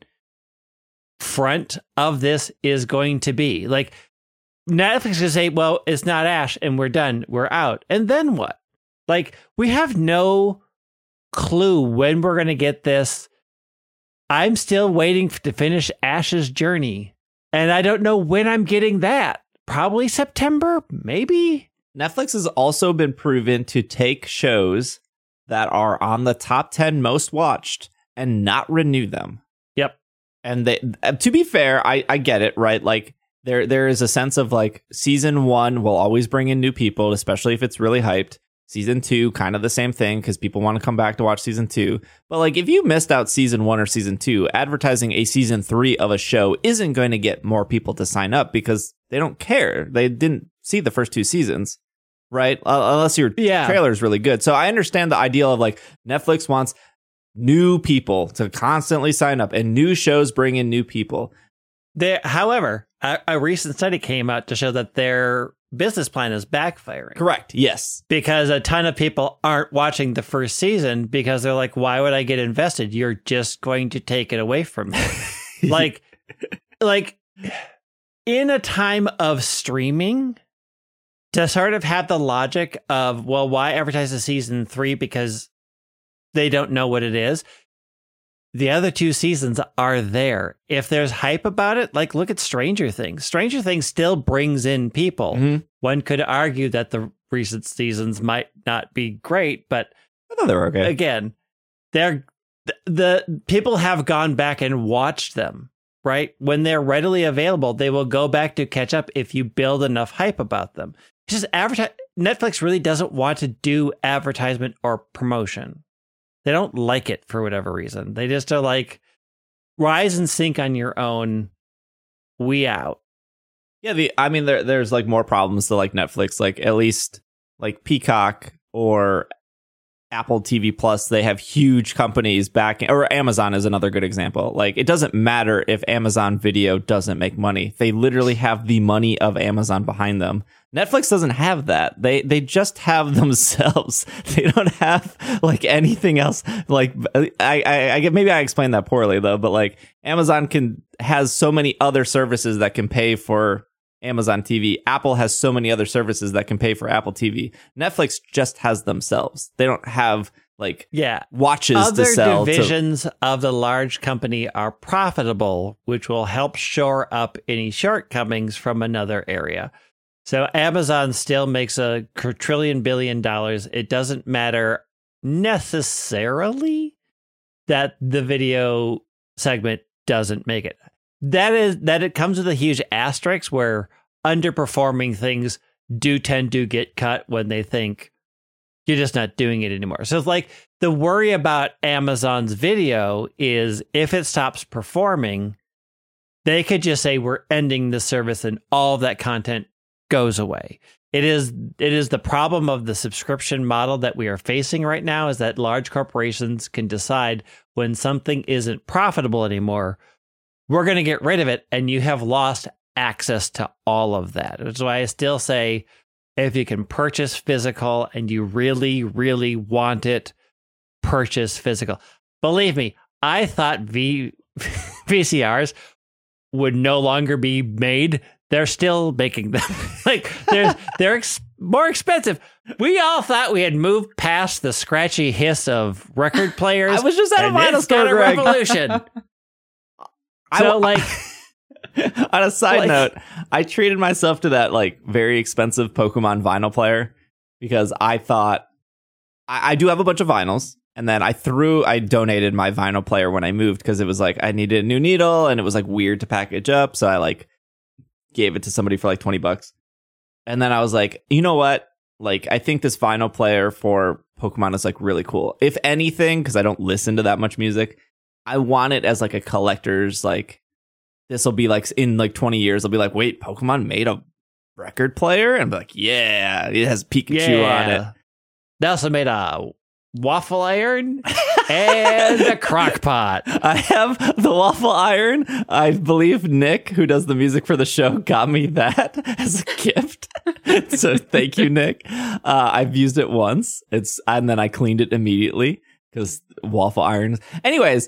front of this is going to be. Like Netflix can say, well, it's not Ash and we're done. We're out. And then what? Like we have no clue when we're going to get this. I'm still waiting to finish Ash's journey. And I don't know when I'm getting that. Probably September, maybe. Netflix has also been proven to take shows that are on the top ten most watched and not renew them. Yep. And they, to be fair, I, I get it, right? Like there there is a sense of like season one will always bring in new people, especially if it's really hyped. Season two, kind of the same thing because people want to come back to watch season two. But like if you missed out season one or season two, advertising a season three of a show isn't going to get more people to sign up because they don't care. They didn't see the first two seasons, right? Uh, unless your yeah. trailer is really good. So I understand the ideal of like Netflix wants new people to constantly sign up and new shows bring in new people. There, however, a, a recent study came out to show that their business plan is backfiring. Correct. Yes. Because a ton of people aren't watching the first season because they're like, why would I get invested? You're just going to take it away from me. like, like in a time of streaming, to sort of have the logic of, well, why advertise the season three? Because they don't know what it is. The other two seasons are there. If there's hype about it, like look at Stranger Things. Stranger Things still brings in people. Mm-hmm. One could argue that the recent seasons might not be great, but I thought they were okay. Again, they're the, the people have gone back and watched them, right? When they're readily available, they will go back to catch up if you build enough hype about them. It's just advertise. Netflix really doesn't want to do advertisement or promotion. They don't like it for whatever reason. They just are like, rise and sink on your own. We out. Yeah, the I mean, there there's like more problems to like Netflix, like at least like Peacock or Apple T V Plus, they have huge companies backing, or Amazon is another good example. Like, it doesn't matter if Amazon Video doesn't make money. They literally have the money of Amazon behind them. Netflix doesn't have that. They they just have themselves. They don't have like anything else. Like, I, I, I get, maybe I explained that poorly though, but like Amazon can has so many other services that can pay for Amazon T V. Apple has so many other services that can pay for Apple T V. Netflix just has themselves. They don't have like yeah watches other to sell. Divisions to... of the large company are profitable, which will help shore up any shortcomings from another area. So Amazon still makes a trillion billion dollars. It doesn't matter necessarily that the video segment doesn't make it. That is that it comes with a huge asterisk where underperforming things do tend to get cut when they think you're just not doing it anymore. So it's like the worry about Amazon's video is if it stops performing, they could just say we're ending the service and all of that content goes away. It is it is the problem of the subscription model that we are facing right now, is that large corporations can decide when something isn't profitable anymore, we're going to get rid of it, and you have lost access to all of that. That's why I still say if you can purchase physical and you really, really want it, purchase physical. Believe me, I thought v- V C Rs would no longer be made. They're still making them. Like they're they're ex- more expensive. We all thought we had moved past the scratchy hiss of record players. I was just at a vinyl store, a Greg. revolution. I, So, like, on a side like, note, I treated myself to that like very expensive Pokemon vinyl player because I thought I, I do have a bunch of vinyls, and then I threw I donated my vinyl player when I moved because it was like I needed a new needle and it was like weird to package up, so I like gave it to somebody for like twenty bucks. And then I was like, you know what? Like, I think this vinyl player for Pokemon is like really cool. If anything, because I don't listen to that much music, I want it as like a collector's, like, this will be like in like twenty years, I'll be like, wait, Pokemon made a record player? And I'll be like, yeah, it has Pikachu yeah. on it. They also made a waffle iron and a crock pot. I have the waffle iron. I believe Nick, who does the music for the show, got me that as a gift. So thank you, Nick. Uh, I've used it once. It's and then I cleaned it immediately because waffle irons. Anyways,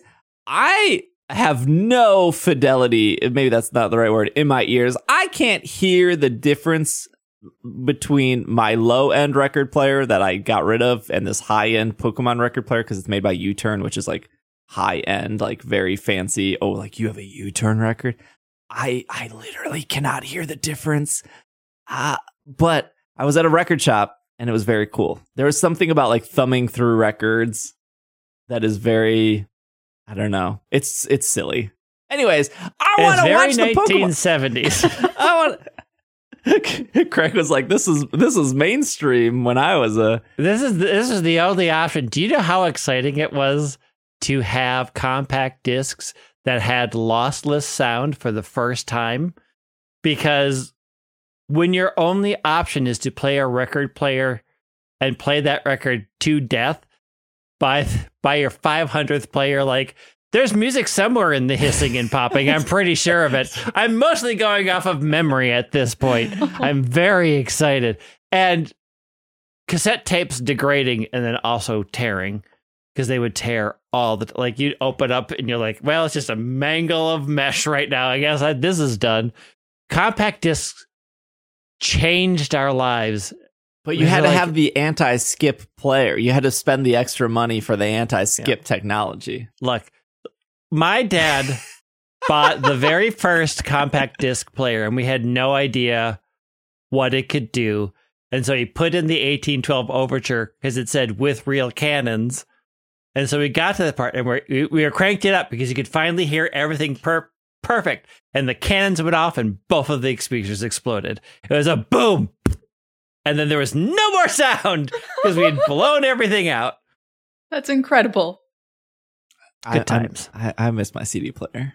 I have no fidelity, maybe that's not the right word, in my ears. I can't hear the difference between my low-end record player that I got rid of and this high-end Pokemon record player because it's made by U-Turn, which is like high-end, like very fancy. Oh, like you have a U-Turn record? I I literally cannot hear the difference. Uh, but I was at a record shop and it was very cool. There was something about like thumbing through records that is very... I don't know. It's it's silly. Anyways, I want to watch the Pokemon. nineteen seventies. I want. Craig was like, "This is this is mainstream." When I was a this is this is the only option. Do you know how exciting it was to have compact discs that had lossless sound for the first time? Because when your only option is to play a record player and play that record to death. By by your five hundredth player, like, there's music somewhere in the hissing and popping. I'm pretty sure of it. I'm mostly going off of memory at this point. I'm very excited. And cassette tapes degrading and then also tearing, because they would tear all the... Like, you'd open up and you're like, well, it's just a mangle of mesh right now. I guess I, this is done. Compact discs changed our lives. But you It's had to like- have the anti-skip player. You had to spend the extra money for the anti-skip Yeah. technology. Look, my dad bought the very first compact disc player, and we had no idea what it could do. And so he put in the eighteen twelve Overture because it said with real cannons. And so we got to the part, and we're, we we were cranked it up because you could finally hear everything per- perfect. And the cannons went off, and both of the speakers exploded. It was a boom. And then there was no more sound because we had blown everything out. That's incredible. Good I, times. I, I miss my C D player.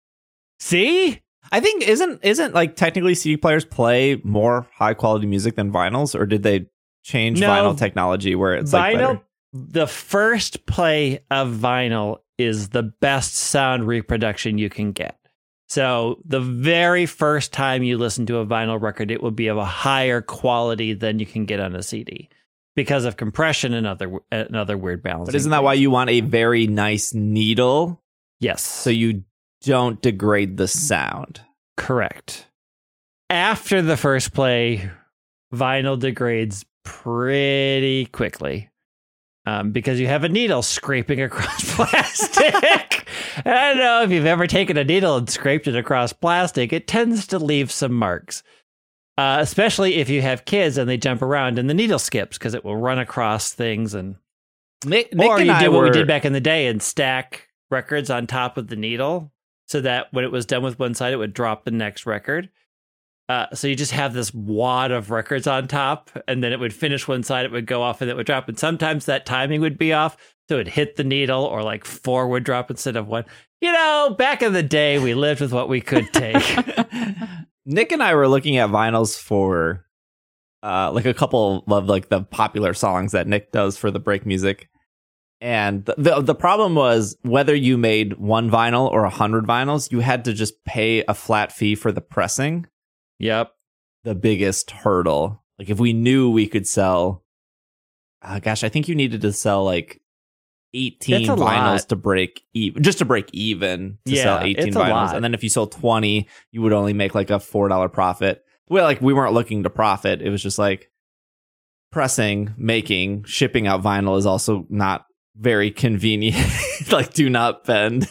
See? I think isn't isn't like technically C D players play more high quality music than vinyls, or did they change No, vinyl technology where it's like Vinyl better? the first play of vinyl is the best sound reproduction you can get. So the very first time you listen to a vinyl record, it will be of a higher quality than you can get on a C D because of compression and other and other weird balancing. But isn't that why you want a very nice needle? Yes. So you don't degrade the sound. Correct. After the first play, vinyl degrades pretty quickly um, because you have a needle scraping across plastic. I don't know if you've ever taken a needle and scraped it across plastic. It tends to leave some marks, uh, especially if you have kids and they jump around and the needle skips because it will run across things. And Nick, Nick or and you I do what were... we did back in the day and stack records on top of the needle so that when it was done with one side, it would drop the next record. Uh, so you just have this wad of records on top, and then it would finish one side, it would go off, and it would drop. And sometimes that timing would be off, so it would hit the needle, or like four would drop instead of one. You know, back in the day, we lived with what we could take. Nick and I were looking at vinyls for uh, like a couple of like the popular songs that Nick does for the break music. And the, the the problem was whether you made one vinyl or a hundred vinyls, you had to just pay a flat fee for the pressing. Yep. The biggest hurdle. Like if we knew we could sell, uh, gosh, I think you needed to sell like eighteen vinyls lot. to break even, just to break even to Yeah, sell eighteen it's a vinyls. lot. And then if you sold twenty, you would only make like a four dollar profit. Well, like we weren't looking to profit. It was just like pressing, making, shipping out vinyl is also not very convenient. Like do not bend.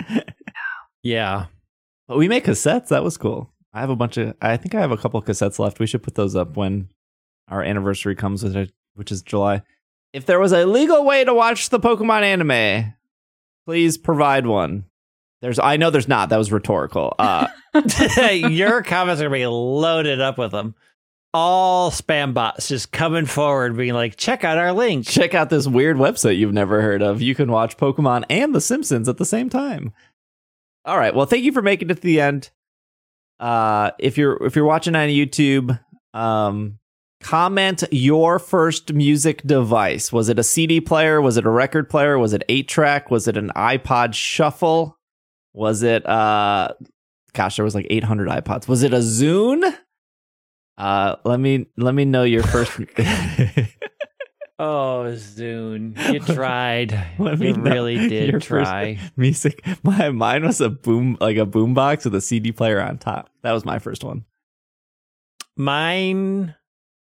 Yeah. But we make cassettes. That was cool. I have a bunch of, I think I have a couple of cassettes left. We should put those up when our anniversary comes, with it, which is July. If there was a legal way to watch the Pokemon anime, please provide one. There's, I know there's not. That was rhetorical. Uh, Your comments are going to be loaded up with them. All spam bots just coming forward being like, check out our link. Check out this weird website you've never heard of. You can watch Pokemon and The Simpsons at the same time. All right. Well, thank you for making it to the end. Uh, if you're if you're watching on YouTube, um, comment your first music device. Was it a C D player? Was it a record player? Was it eight track? Was it an iPod Shuffle? Was it uh, gosh, there was like eight hundred iPods. Was it a Zune? Uh, let me let me know your first. Oh, Zune, you tried. Let me You know really did your try. first music. My mine was a boom like a boom box with a C D player on top. That was my first one. Mine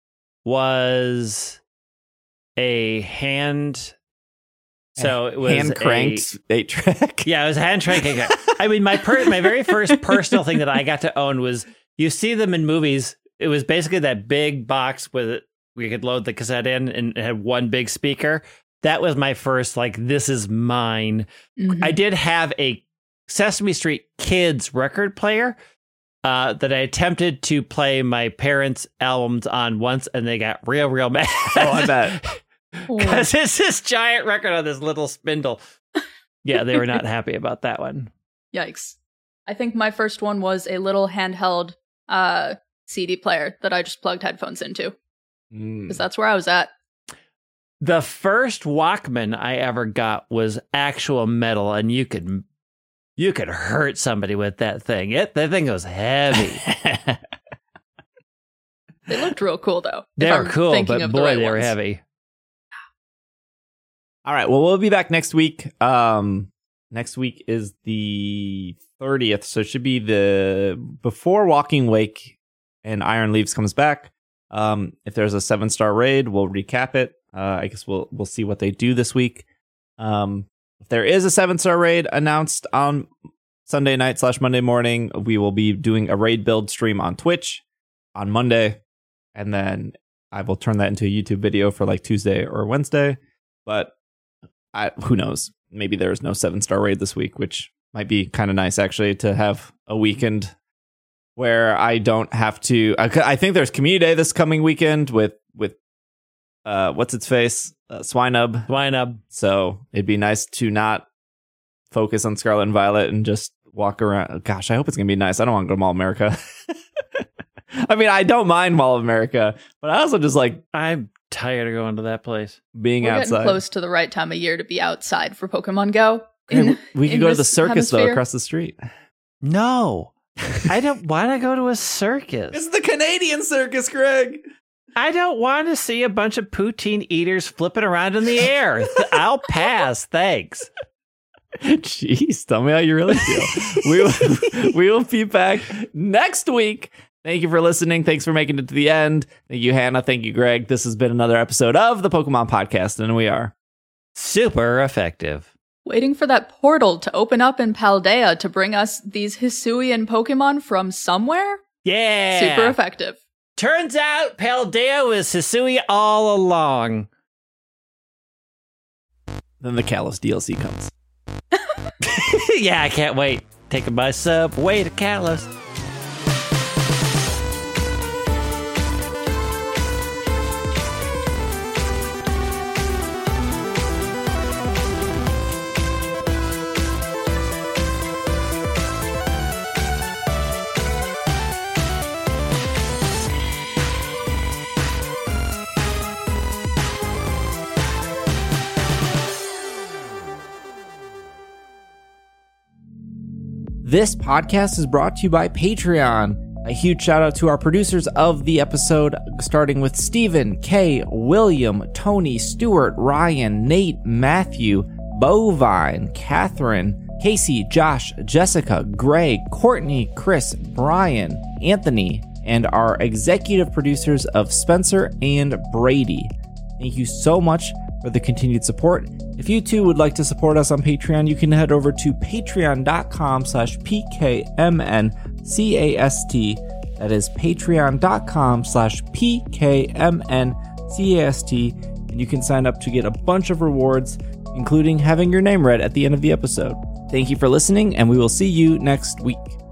was a hand. So it was hand cranked eight track. Yeah, it was a hand cranking. I mean, my per- my very first personal thing that I got to own was, you see them in movies. It was basically that big box with we could load the cassette in, and it had one big speaker. That was my first, like, this is mine. Mhm. I did have a Sesame Street Kids record player uh, that I attempted to play my parents' albums on once, and they got real, real mad. Oh, I bet. Because it's this giant record on this little spindle. Yeah, they were not happy about that one. Yikes. I think my first one was a little handheld uh, C D player that I just plugged headphones into. Mm. Because that's where I was at. The first Walkman I ever got was actual metal, and you could you could hurt somebody with that thing. It that thing was heavy. They looked real cool, though. They if were I'm cool, thinking but of the boy, right they were ones. heavy. All right. Well, we'll be back next week. Um, next week is the thirtieth, so it should be the before Walking Wake and Iron Leaves comes back. Um, if there's a seven star raid, we'll recap it. Uh, I guess we'll we'll see what they do this week. Um, if there is a seven star raid announced on Sunday night slash Monday morning, we will be doing a raid build stream on Twitch on Monday, and then I will turn that into a YouTube video for like Tuesday or Wednesday. But I, who knows? Maybe there's no seven star raid this week, which might be kind of nice actually to have a weekend where I don't have to. I, I think there's Community Day this coming weekend with with uh, what's its face, uh, Swinub. Swinub. So it'd be nice to not focus on Scarlet and Violet and just walk around. Gosh, I hope it's gonna be nice. I don't want to go to Mall of America. I mean, I don't mind Mall of America, but I also just like I'm tired of going to that place. Being We're outside. getting close to the right time of year to be outside for Pokemon Go. Okay, in- we could in go to the this circus, though, hemisphere. across the street. No, I don't want to go to a circus. It's the Canadian circus, Greg. I don't want to see a bunch of poutine eaters flipping around in the air. I'll pass. Thanks. Jeez, tell me how you really feel. we, will, we will be back next week. Thank you for listening. Thanks for making it to the end. Thank you, Hannah. Thank you, Greg. This has been another episode of the Pokemon Podcast, and we are super effective. Waiting for that portal to open up in Paldea to bring us these Hisuian Pokemon from somewhere? Yeah. Super effective. Turns out Paldea was Hisui all along. Then the Kalos D L C comes. Yeah, I can't wait. Taking my subway to Kalos. This podcast is brought to you by Patreon. A huge shout out to our producers of the episode, starting with Stephen, Kay, William, Tony, Stuart, Ryan, Nate, Matthew, Bovine, Catherine, Casey, Josh, Jessica, Greg, Courtney, Chris, Brian, Anthony, and our executive producers of Spencer and Brady. Thank you so much for the continued support. If you too would like to support us on Patreon, you can head over to patreon.com slash pkmncast. That is patreon.com slash pkmncast. And you can sign up to get a bunch of rewards, including having your name read at the end of the episode. Thank you for listening, and we will see you next week.